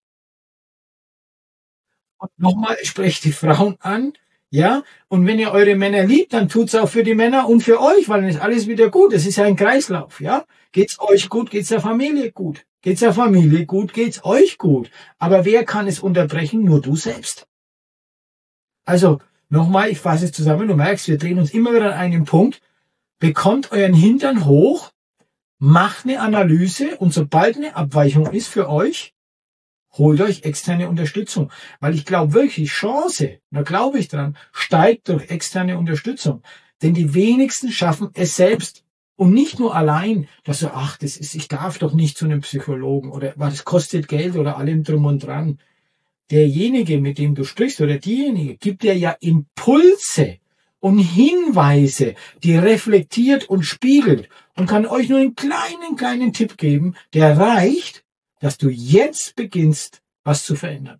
Und nochmal, sprecht die Frauen an, ja, und wenn ihr eure Männer liebt, dann tut's auch für die Männer und für euch, weil dann ist alles wieder gut. Es ist ja ein Kreislauf, ja. Geht's euch gut, geht's der Familie gut. Geht's der Familie gut, geht's euch gut. Aber wer kann es unterbrechen? Nur du selbst. Also, nochmal, ich fasse es zusammen, du merkst, wir drehen uns immer wieder an einem Punkt. Bekommt euren Hintern hoch, macht eine Analyse und sobald eine Abweichung ist für euch, holt euch externe Unterstützung. Weil ich glaube wirklich, Chance, da glaube ich dran, steigt durch externe Unterstützung. Denn die wenigsten schaffen es selbst. Und nicht nur allein, dass du, ach, ich darf doch nicht zu einem Psychologen oder was kostet Geld oder allem drum und dran. Derjenige, mit dem du sprichst oder diejenige, gibt dir ja Impulse und Hinweise, die reflektiert und spiegelt und kann euch nur einen kleinen Tipp geben, der reicht, dass du jetzt beginnst, was zu verändern.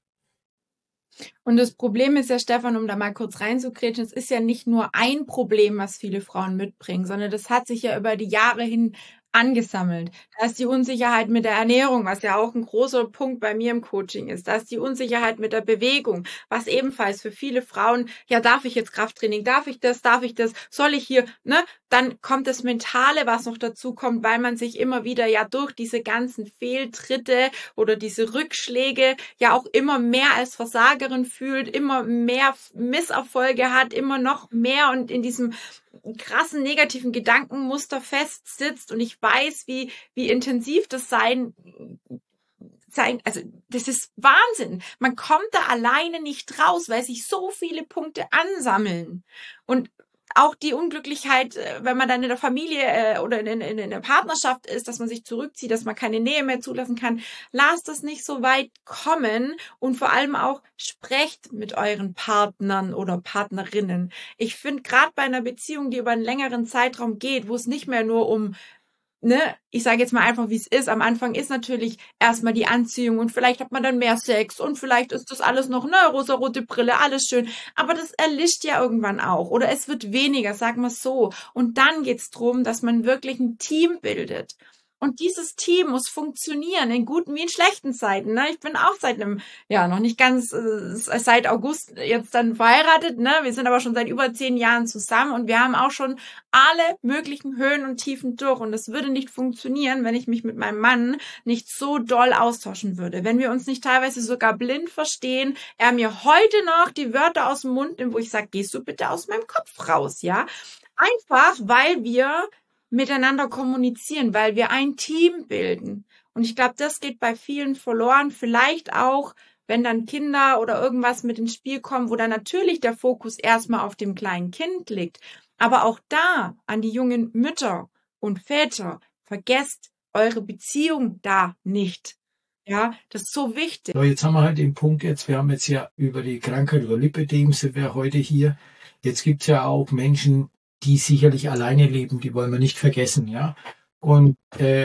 Und das Problem ist ja, Stefan, um da mal kurz reinzugrätschen, es ist ja nicht nur ein Problem, was viele Frauen mitbringen, sondern das hat sich ja über die Jahre hin angesammelt. Da ist die Unsicherheit mit der Ernährung, was ja auch ein großer Punkt bei mir im Coaching ist. Da ist die Unsicherheit mit der Bewegung, was ebenfalls für viele Frauen, ja, darf ich jetzt Krafttraining, darf ich das, soll ich hier, ne? Dann kommt das Mentale, was noch dazu kommt, weil man sich immer wieder ja durch diese ganzen Fehltritte oder diese Rückschläge ja auch immer mehr als Versagerin fühlt, immer mehr Misserfolge hat, immer noch mehr und in diesem krassen negativen Gedankenmuster festsitzt. Und ich weiß, wie intensiv das sein, also das ist Wahnsinn. Man kommt da alleine nicht raus, weil sich so viele Punkte ansammeln. Und auch die Unglücklichkeit, wenn man dann in der Familie oder in der Partnerschaft ist, dass man sich zurückzieht, dass man keine Nähe mehr zulassen kann. Lasst das nicht so weit kommen und vor allem auch sprecht mit euren Partnern oder Partnerinnen. Ich finde, gerade bei einer Beziehung, die über einen längeren Zeitraum geht, wo es nicht mehr nur um ich sage jetzt mal einfach, wie es ist. Am Anfang ist natürlich erstmal die Anziehung und vielleicht hat man dann mehr Sex und vielleicht ist das alles noch, rosarote Brille, alles schön. Aber das erlischt ja irgendwann auch oder es wird weniger, sagen wir es so. Und dann geht's drum, dass man wirklich ein Team bildet. Und dieses Team muss funktionieren, in guten wie in schlechten Zeiten. Ne? Ich bin auch seit noch nicht ganz, seit August jetzt dann verheiratet. Ne? Wir sind aber schon seit über 10 Jahren zusammen und wir haben auch schon alle möglichen Höhen und Tiefen durch. Und das würde nicht funktionieren, wenn ich mich mit meinem Mann nicht so doll austauschen würde. Wenn wir uns nicht teilweise sogar blind verstehen, er mir heute noch die Wörter aus dem Mund nimmt, wo ich sage, gehst du bitte aus meinem Kopf raus, ja? Einfach, weil wir miteinander kommunizieren, weil wir ein Team bilden. Und ich glaube, das geht bei vielen verloren. Vielleicht auch, wenn dann Kinder oder irgendwas mit ins Spiel kommen, wo dann natürlich der Fokus erstmal auf dem kleinen Kind liegt. Aber auch da an die jungen Mütter und Väter, vergesst eure Beziehung da nicht. Ja, das ist so wichtig. So, jetzt haben wir halt den Punkt wir haben jetzt ja über die Krankheit oder Lipödem sind wir heute hier. Jetzt gibt's ja auch Menschen, die sicherlich alleine leben, die wollen wir nicht vergessen, ja. Und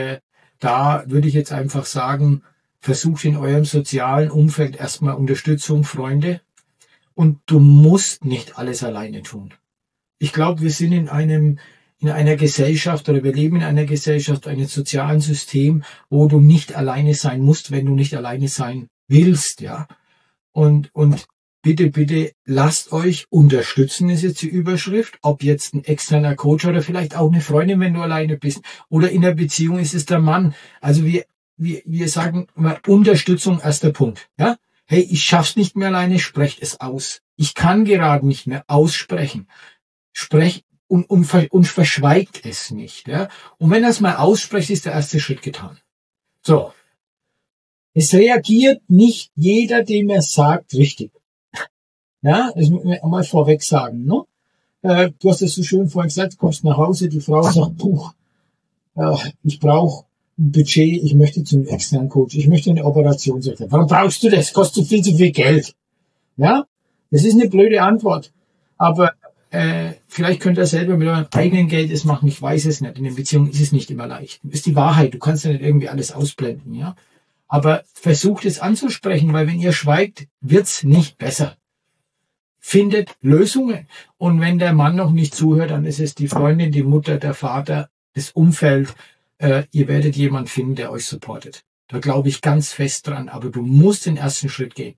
da würde ich jetzt einfach sagen, versucht in eurem sozialen Umfeld erstmal Unterstützung, Freunde. Und du musst nicht alles alleine tun. Ich glaube, wir sind in einer Gesellschaft oder wir leben in einer Gesellschaft, einem sozialen System, wo du nicht alleine sein musst, wenn du nicht alleine sein willst, ja. Und bitte lasst euch unterstützen, ist jetzt die Überschrift, ob jetzt ein externer Coach oder vielleicht auch eine Freundin, wenn du alleine bist. Oder in der Beziehung ist es der Mann. Also wir sagen immer Unterstützung, erster Punkt, ja. Hey, ich schaff's nicht mehr alleine, sprecht es aus. Ich kann gerade nicht mehr aussprechen. Sprecht und verschweigt es nicht. Ja? Und wenn er es mal ausspricht, ist der erste Schritt getan. So. Es reagiert nicht jeder, dem er sagt, richtig. Ja, das muss ich mal vorweg sagen. Ne? Du hast es so schön vorhin gesagt, du kommst nach Hause, die Frau sagt, ich brauche ein Budget, ich möchte zum externen Coach, ich möchte eine Operation. Warum brauchst du das? Kostet viel zu viel Geld. Ja, das ist eine blöde Antwort. Aber vielleicht könnt ihr selber mit eurem eigenen Geld es machen, ich weiß es nicht. In den Beziehungen ist es nicht immer leicht. Das ist die Wahrheit, du kannst ja nicht irgendwie alles ausblenden, ja. Aber versucht es anzusprechen, weil wenn ihr schweigt, wird's nicht besser. Findet Lösungen. Und wenn der Mann noch nicht zuhört, dann ist es die Freundin, die Mutter, der Vater, das Umfeld. Ihr werdet jemanden finden, der euch supportet. Da glaube ich ganz fest dran. Aber du musst den ersten Schritt gehen.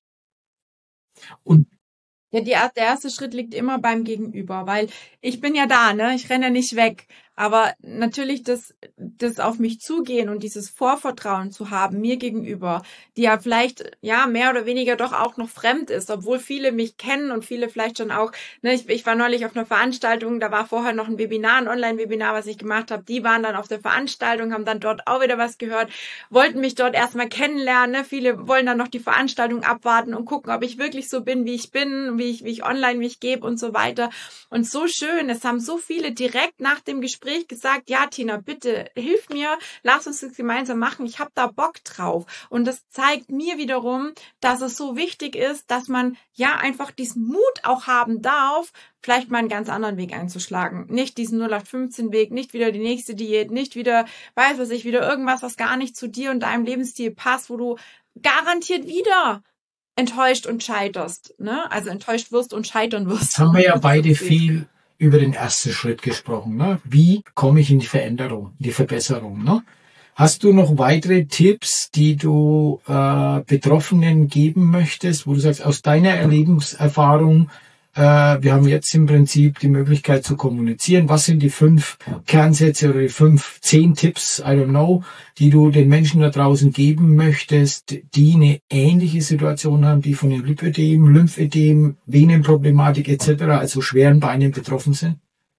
Und Ja, der erste Schritt liegt immer beim Gegenüber, weil ich bin ja da, ne? Ich renne ja nicht weg. Aber natürlich das auf mich zugehen und dieses Vorvertrauen zu haben, mir gegenüber, die ja vielleicht, ja, mehr oder weniger doch auch noch fremd ist, obwohl viele mich kennen und viele vielleicht schon auch, ne, ich war neulich auf einer Veranstaltung, da war vorher noch ein Webinar, ein Online-Webinar, was ich gemacht habe. Die waren dann auf der Veranstaltung, haben dann dort auch wieder was gehört, wollten mich dort erstmal kennenlernen, ne? Viele wollen dann noch die Veranstaltung abwarten und gucken, ob ich wirklich so bin, wie ich bin, wie ich online mich gebe und so weiter. Und so schön, es haben so viele direkt nach dem Gespräch gesagt, ja Tina, bitte hilf mir, lass uns das gemeinsam machen, ich habe da Bock drauf. Und das zeigt mir wiederum, dass es so wichtig ist, dass man ja einfach diesen Mut auch haben darf, vielleicht mal einen ganz anderen Weg einzuschlagen. Nicht diesen 0815-Weg, nicht wieder die nächste Diät, nicht wieder, weiß was ich, wieder irgendwas, was gar nicht zu dir und deinem Lebensstil passt, wo du garantiert wieder enttäuscht und scheiterst, ne? Also enttäuscht wirst und scheitern wirst. Jetzt haben wir ja beide viel über den ersten Schritt gesprochen. Ne? Wie komme ich in die Veränderung, in die Verbesserung? Ne? Hast du noch weitere Tipps, die du Betroffenen geben möchtest, wo du sagst, aus deiner Erlebungserfahrung, wir haben jetzt im Prinzip die Möglichkeit zu kommunizieren. Was sind die 5 Kernsätze oder die 10 Tipps, I don't know, die du den Menschen da draußen geben möchtest, die eine ähnliche Situation haben, die von dem Lipödem, Lymphödem, Venenproblematik etc., also schweren Beinen betroffen sind?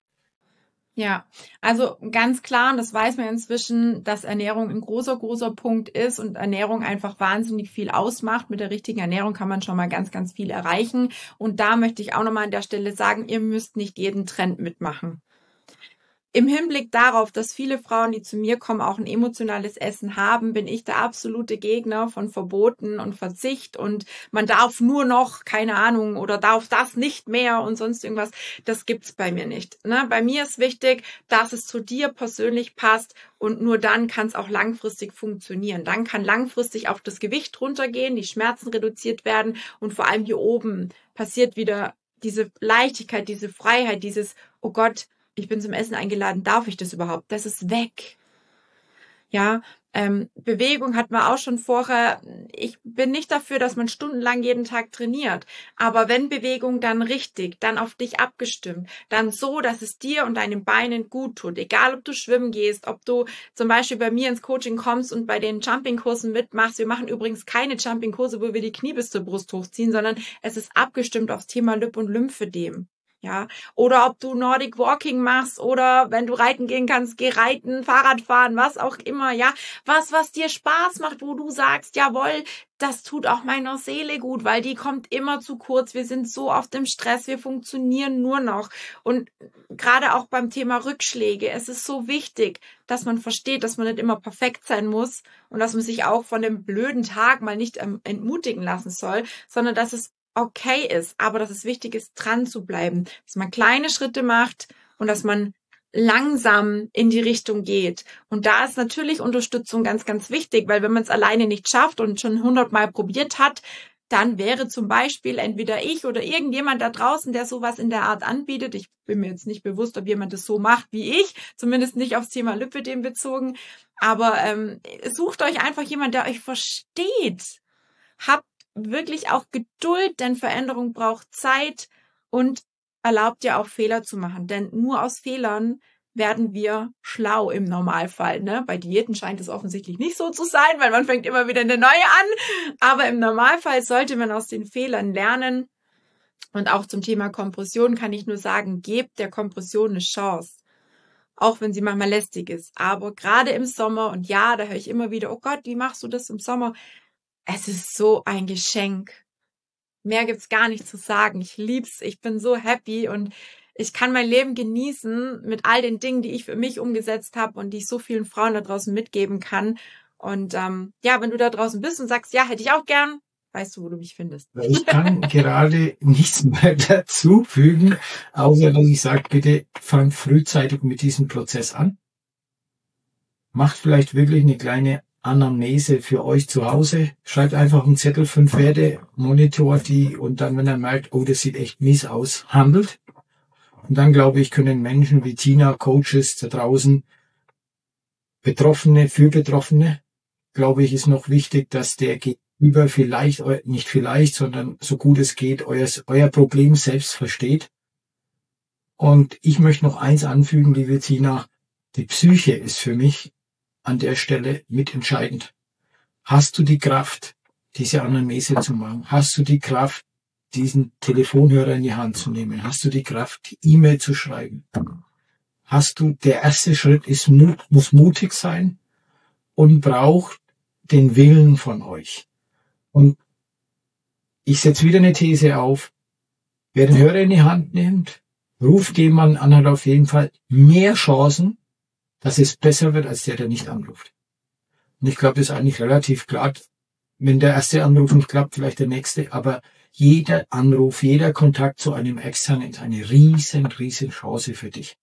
Ja, also ganz klar, und das weiß man inzwischen, dass Ernährung ein großer, großer Punkt ist und Ernährung einfach wahnsinnig viel ausmacht. Mit der richtigen Ernährung kann man schon mal ganz, ganz viel erreichen. Und da möchte ich auch nochmal an der Stelle sagen, ihr müsst nicht jeden Trend mitmachen. Im Hinblick darauf, dass viele Frauen, die zu mir kommen, auch ein emotionales Essen haben, bin ich der absolute Gegner von Verboten und Verzicht und man darf nur noch, keine Ahnung, oder darf das nicht mehr und sonst irgendwas. Das gibt's bei mir nicht. Ne? Bei mir ist wichtig, dass es zu dir persönlich passt und nur dann kann es auch langfristig funktionieren. Dann kann langfristig auch das Gewicht runtergehen, die Schmerzen reduziert werden und vor allem hier oben passiert wieder diese Leichtigkeit, diese Freiheit, dieses, oh Gott, ich bin zum Essen eingeladen, darf ich das überhaupt? Das ist weg. Ja, Bewegung hatten wir auch schon vorher. Ich bin nicht dafür, dass man stundenlang jeden Tag trainiert. Aber wenn Bewegung, dann richtig, dann auf dich abgestimmt, dann so, dass es dir und deinen Beinen gut tut. Egal, ob du schwimmen gehst, ob du zum Beispiel bei mir ins Coaching kommst und bei den Jumping-Kursen mitmachst. Wir machen übrigens keine Jumping-Kurse, wo wir die Knie bis zur Brust hochziehen, sondern es ist abgestimmt aufs Thema Lip- und Lymphödem. Ja, oder ob du Nordic Walking machst oder wenn du reiten gehen kannst, geh reiten, Fahrrad fahren, was auch immer, ja. Was dir Spaß macht, wo du sagst, jawohl, das tut auch meiner Seele gut, weil die kommt immer zu kurz. Wir sind so oft im Stress, wir funktionieren nur noch. Und gerade auch beim Thema Rückschläge, es ist so wichtig, dass man versteht, dass man nicht immer perfekt sein muss und dass man sich auch von dem blöden Tag mal nicht entmutigen lassen soll, sondern dass es okay ist, aber dass es wichtig ist, dran zu bleiben, dass man kleine Schritte macht und dass man langsam in die Richtung geht. Und da ist natürlich Unterstützung ganz, ganz wichtig, weil wenn man es alleine nicht schafft und schon 100-mal probiert hat, dann wäre zum Beispiel entweder ich oder irgendjemand da draußen, der sowas in der Art anbietet. Ich bin mir jetzt nicht bewusst, ob jemand das so macht wie ich, zumindest nicht aufs Thema Lipödem bezogen. Aber sucht euch einfach jemand, der euch versteht. Habt wirklich auch Geduld, denn Veränderung braucht Zeit und erlaubt dir auch Fehler zu machen. Denn nur aus Fehlern werden wir schlau im Normalfall. Ne? Bei Diäten scheint es offensichtlich nicht so zu sein, weil man fängt immer wieder eine neue an. Aber im Normalfall sollte man aus den Fehlern lernen. Und auch zum Thema Kompression kann ich nur sagen, gebt der Kompression eine Chance. Auch wenn sie manchmal lästig ist. Aber gerade im Sommer, und ja, da höre ich immer wieder, oh Gott, wie machst du das im Sommer? Es ist so ein Geschenk. Mehr gibt's gar nicht zu sagen. Ich lieb's. Ich bin so happy und ich kann mein Leben genießen mit all den Dingen, die ich für mich umgesetzt habe und die ich so vielen Frauen da draußen mitgeben kann. Und ja, wenn du da draußen bist und sagst, ja, hätte ich auch gern, weißt du, wo du mich findest. Ich kann gerade nichts mehr dazu fügen, außer dass ich sage, bitte fangt frühzeitig mit diesem Prozess an. Macht vielleicht wirklich eine kleine Anamnese für euch zu Hause. Schreibt einfach einen Zettel, 5 Pferde, monitort die und dann, wenn er merkt, oh, das sieht echt mies aus, handelt. Und dann, glaube ich, können Menschen wie Tina, Coaches da draußen, Betroffene, für Betroffene, glaube ich, ist noch wichtig, dass der Gegenüber vielleicht, nicht vielleicht, sondern so gut es geht, euer Problem selbst versteht. Und ich möchte noch eins anfügen, liebe Tina, die Psyche ist für mich an der Stelle mitentscheidend. Hast du die Kraft, diese Anamnese zu machen? Hast du die Kraft, diesen Telefonhörer in die Hand zu nehmen? Hast du die Kraft, die E-Mail zu schreiben? Der erste Schritt muss mutig sein und braucht den Willen von euch. Und ich setze wieder eine These auf. Wer den Hörer in die Hand nimmt, ruft jemanden an, hat auf jeden Fall mehr Chancen, dass es besser wird, als der nicht anruft. Und ich glaube, das ist eigentlich relativ klar. Wenn der erste Anruf nicht klappt, vielleicht der nächste. Aber jeder Anruf, jeder Kontakt zu einem Externen ist eine riesen Chance für dich.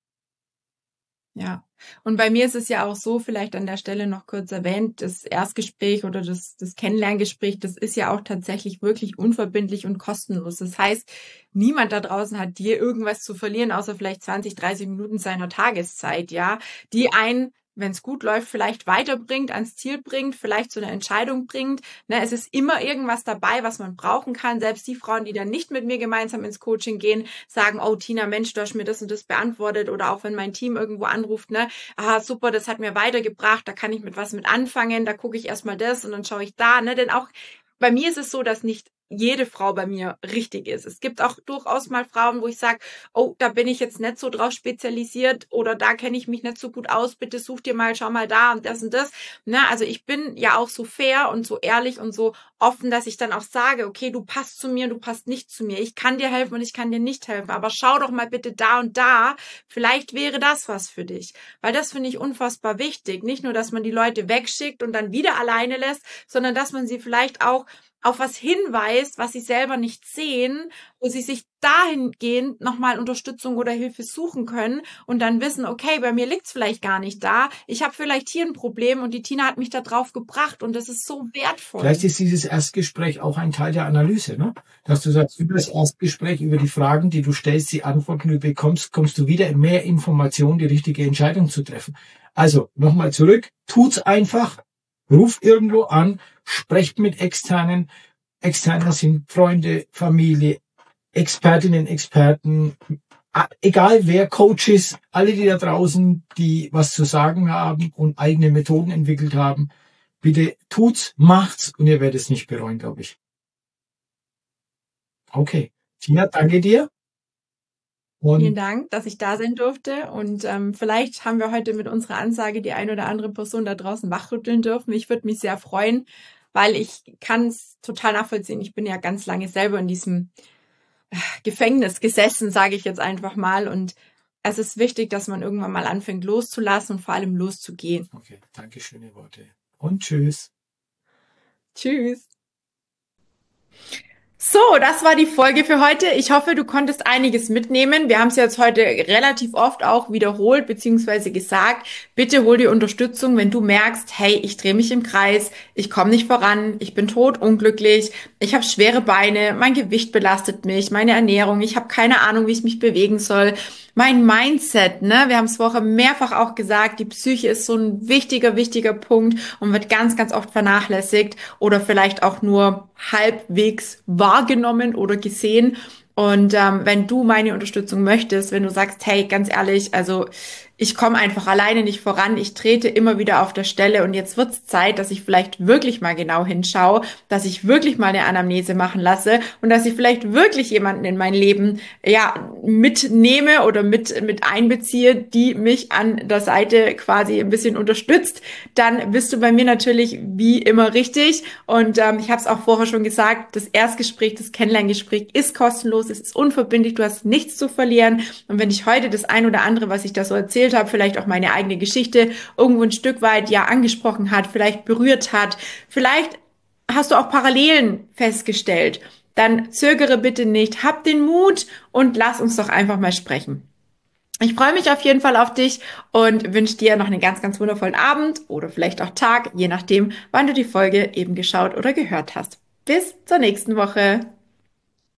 Ja, und bei mir ist es ja auch so, vielleicht an der Stelle noch kurz erwähnt, das Erstgespräch oder das Kennenlerngespräch, das ist ja auch tatsächlich wirklich unverbindlich und kostenlos. Das heißt, niemand da draußen hat dir irgendwas zu verlieren, außer vielleicht 20, 30 Minuten seiner Tageszeit, ja, die einen, wenn es gut läuft, vielleicht weiterbringt, ans Ziel bringt, vielleicht zu einer Entscheidung bringt. Ne, es ist immer irgendwas dabei, was man brauchen kann. Selbst die Frauen, die dann nicht mit mir gemeinsam ins Coaching gehen, sagen, oh Tina, Mensch, du hast mir das und das beantwortet. Oder auch wenn mein Team irgendwo anruft, ne, ah, super, das hat mir weitergebracht, da kann ich mit was mit anfangen, da gucke ich erstmal das und dann schaue ich da. Ne, denn auch bei mir ist es so, dass nicht jede Frau bei mir richtig ist. Es gibt auch durchaus mal Frauen, wo ich sage, oh, da bin ich jetzt nicht so drauf spezialisiert oder da kenne ich mich nicht so gut aus, bitte such dir mal, schau mal da und das und das. Na, also ich bin ja auch so fair und so ehrlich und so offen, dass ich dann auch sage, okay, du passt zu mir, du passt nicht zu mir. Ich kann dir helfen und ich kann dir nicht helfen, aber schau doch mal bitte da und da, vielleicht wäre das was für dich. Weil das finde ich unfassbar wichtig. Nicht nur, dass man die Leute wegschickt und dann wieder alleine lässt, sondern dass man sie vielleicht auch auf was hinweist, was sie selber nicht sehen, wo sie sich dahingehend nochmal Unterstützung oder Hilfe suchen können und dann wissen, okay, bei mir liegt's vielleicht gar nicht da. Ich habe vielleicht hier ein Problem und die Tina hat mich da drauf gebracht und das ist so wertvoll. Vielleicht ist dieses Erstgespräch auch ein Teil der Analyse, ne? Dass du sagst, über das Erstgespräch, über die Fragen, die du stellst, die Antworten, die du bekommst, kommst du wieder in mehr Informationen, die richtige Entscheidung zu treffen. Also, nochmal zurück, tut's einfach, ruft irgendwo an, sprecht mit Externen. Externe sind Freunde, Familie, Expertinnen, Experten, egal wer, Coaches, alle die da draußen, die was zu sagen haben und eigene Methoden entwickelt haben, bitte tut's, macht's und ihr werdet es nicht bereuen, glaube ich. Okay. Tina, danke dir. Vielen Und Dank, dass ich da sein durfte. Und vielleicht haben wir heute mit unserer Ansage die ein oder andere Person da draußen wachrütteln dürfen. Ich würde mich sehr freuen, weil ich kann es total nachvollziehen. Ich bin ja ganz lange selber in diesem Gefängnis gesessen, sage ich jetzt einfach mal. Und es ist wichtig, dass man irgendwann mal anfängt loszulassen und vor allem loszugehen. okay, danke, schöne Worte. Und tschüss. Tschüss. So, das war die Folge für heute. Ich hoffe, du konntest einiges mitnehmen. Wir haben es jetzt heute relativ oft auch wiederholt beziehungsweise gesagt. Bitte hol dir Unterstützung, wenn du merkst, hey, ich drehe mich im Kreis, ich komme nicht voran, ich bin totunglücklich, ich habe schwere Beine, mein Gewicht belastet mich, meine Ernährung, ich habe keine Ahnung, wie ich mich bewegen soll. Mein Mindset, ne? Wir haben es vorher mehrfach auch gesagt, die Psyche ist so ein wichtiger Punkt und wird ganz, ganz oft vernachlässigt oder vielleicht auch nur halbwegs wahrgenommen oder gesehen. Und wenn du meine Unterstützung möchtest, wenn du sagst, hey, ganz ehrlich, also ich komme einfach alleine nicht voran, ich trete immer wieder auf der Stelle und jetzt wird's Zeit, dass ich vielleicht wirklich mal genau hinschaue, dass ich wirklich mal eine Anamnese machen lasse und dass ich vielleicht wirklich jemanden in mein Leben ja mitnehme oder mit einbeziehe, die mich an der Seite quasi ein bisschen unterstützt, dann bist du bei mir natürlich wie immer richtig. Und ich habe es auch vorher schon gesagt, das Erstgespräch, das Kennenlerngespräch ist kostenlos, es ist unverbindlich, du hast nichts zu verlieren. Und wenn dich heute das ein oder andere, was ich da so erzählt habe, vielleicht auch meine eigene Geschichte irgendwo ein Stück weit ja angesprochen hat, vielleicht berührt hat, vielleicht hast du auch Parallelen festgestellt, dann zögere bitte nicht, hab den Mut und lass uns doch einfach mal sprechen. Ich freue mich auf jeden Fall auf dich und wünsche dir noch einen ganz, ganz wundervollen Abend oder vielleicht auch Tag, je nachdem, wann du die Folge eben geschaut oder gehört hast. Bis zur nächsten Woche.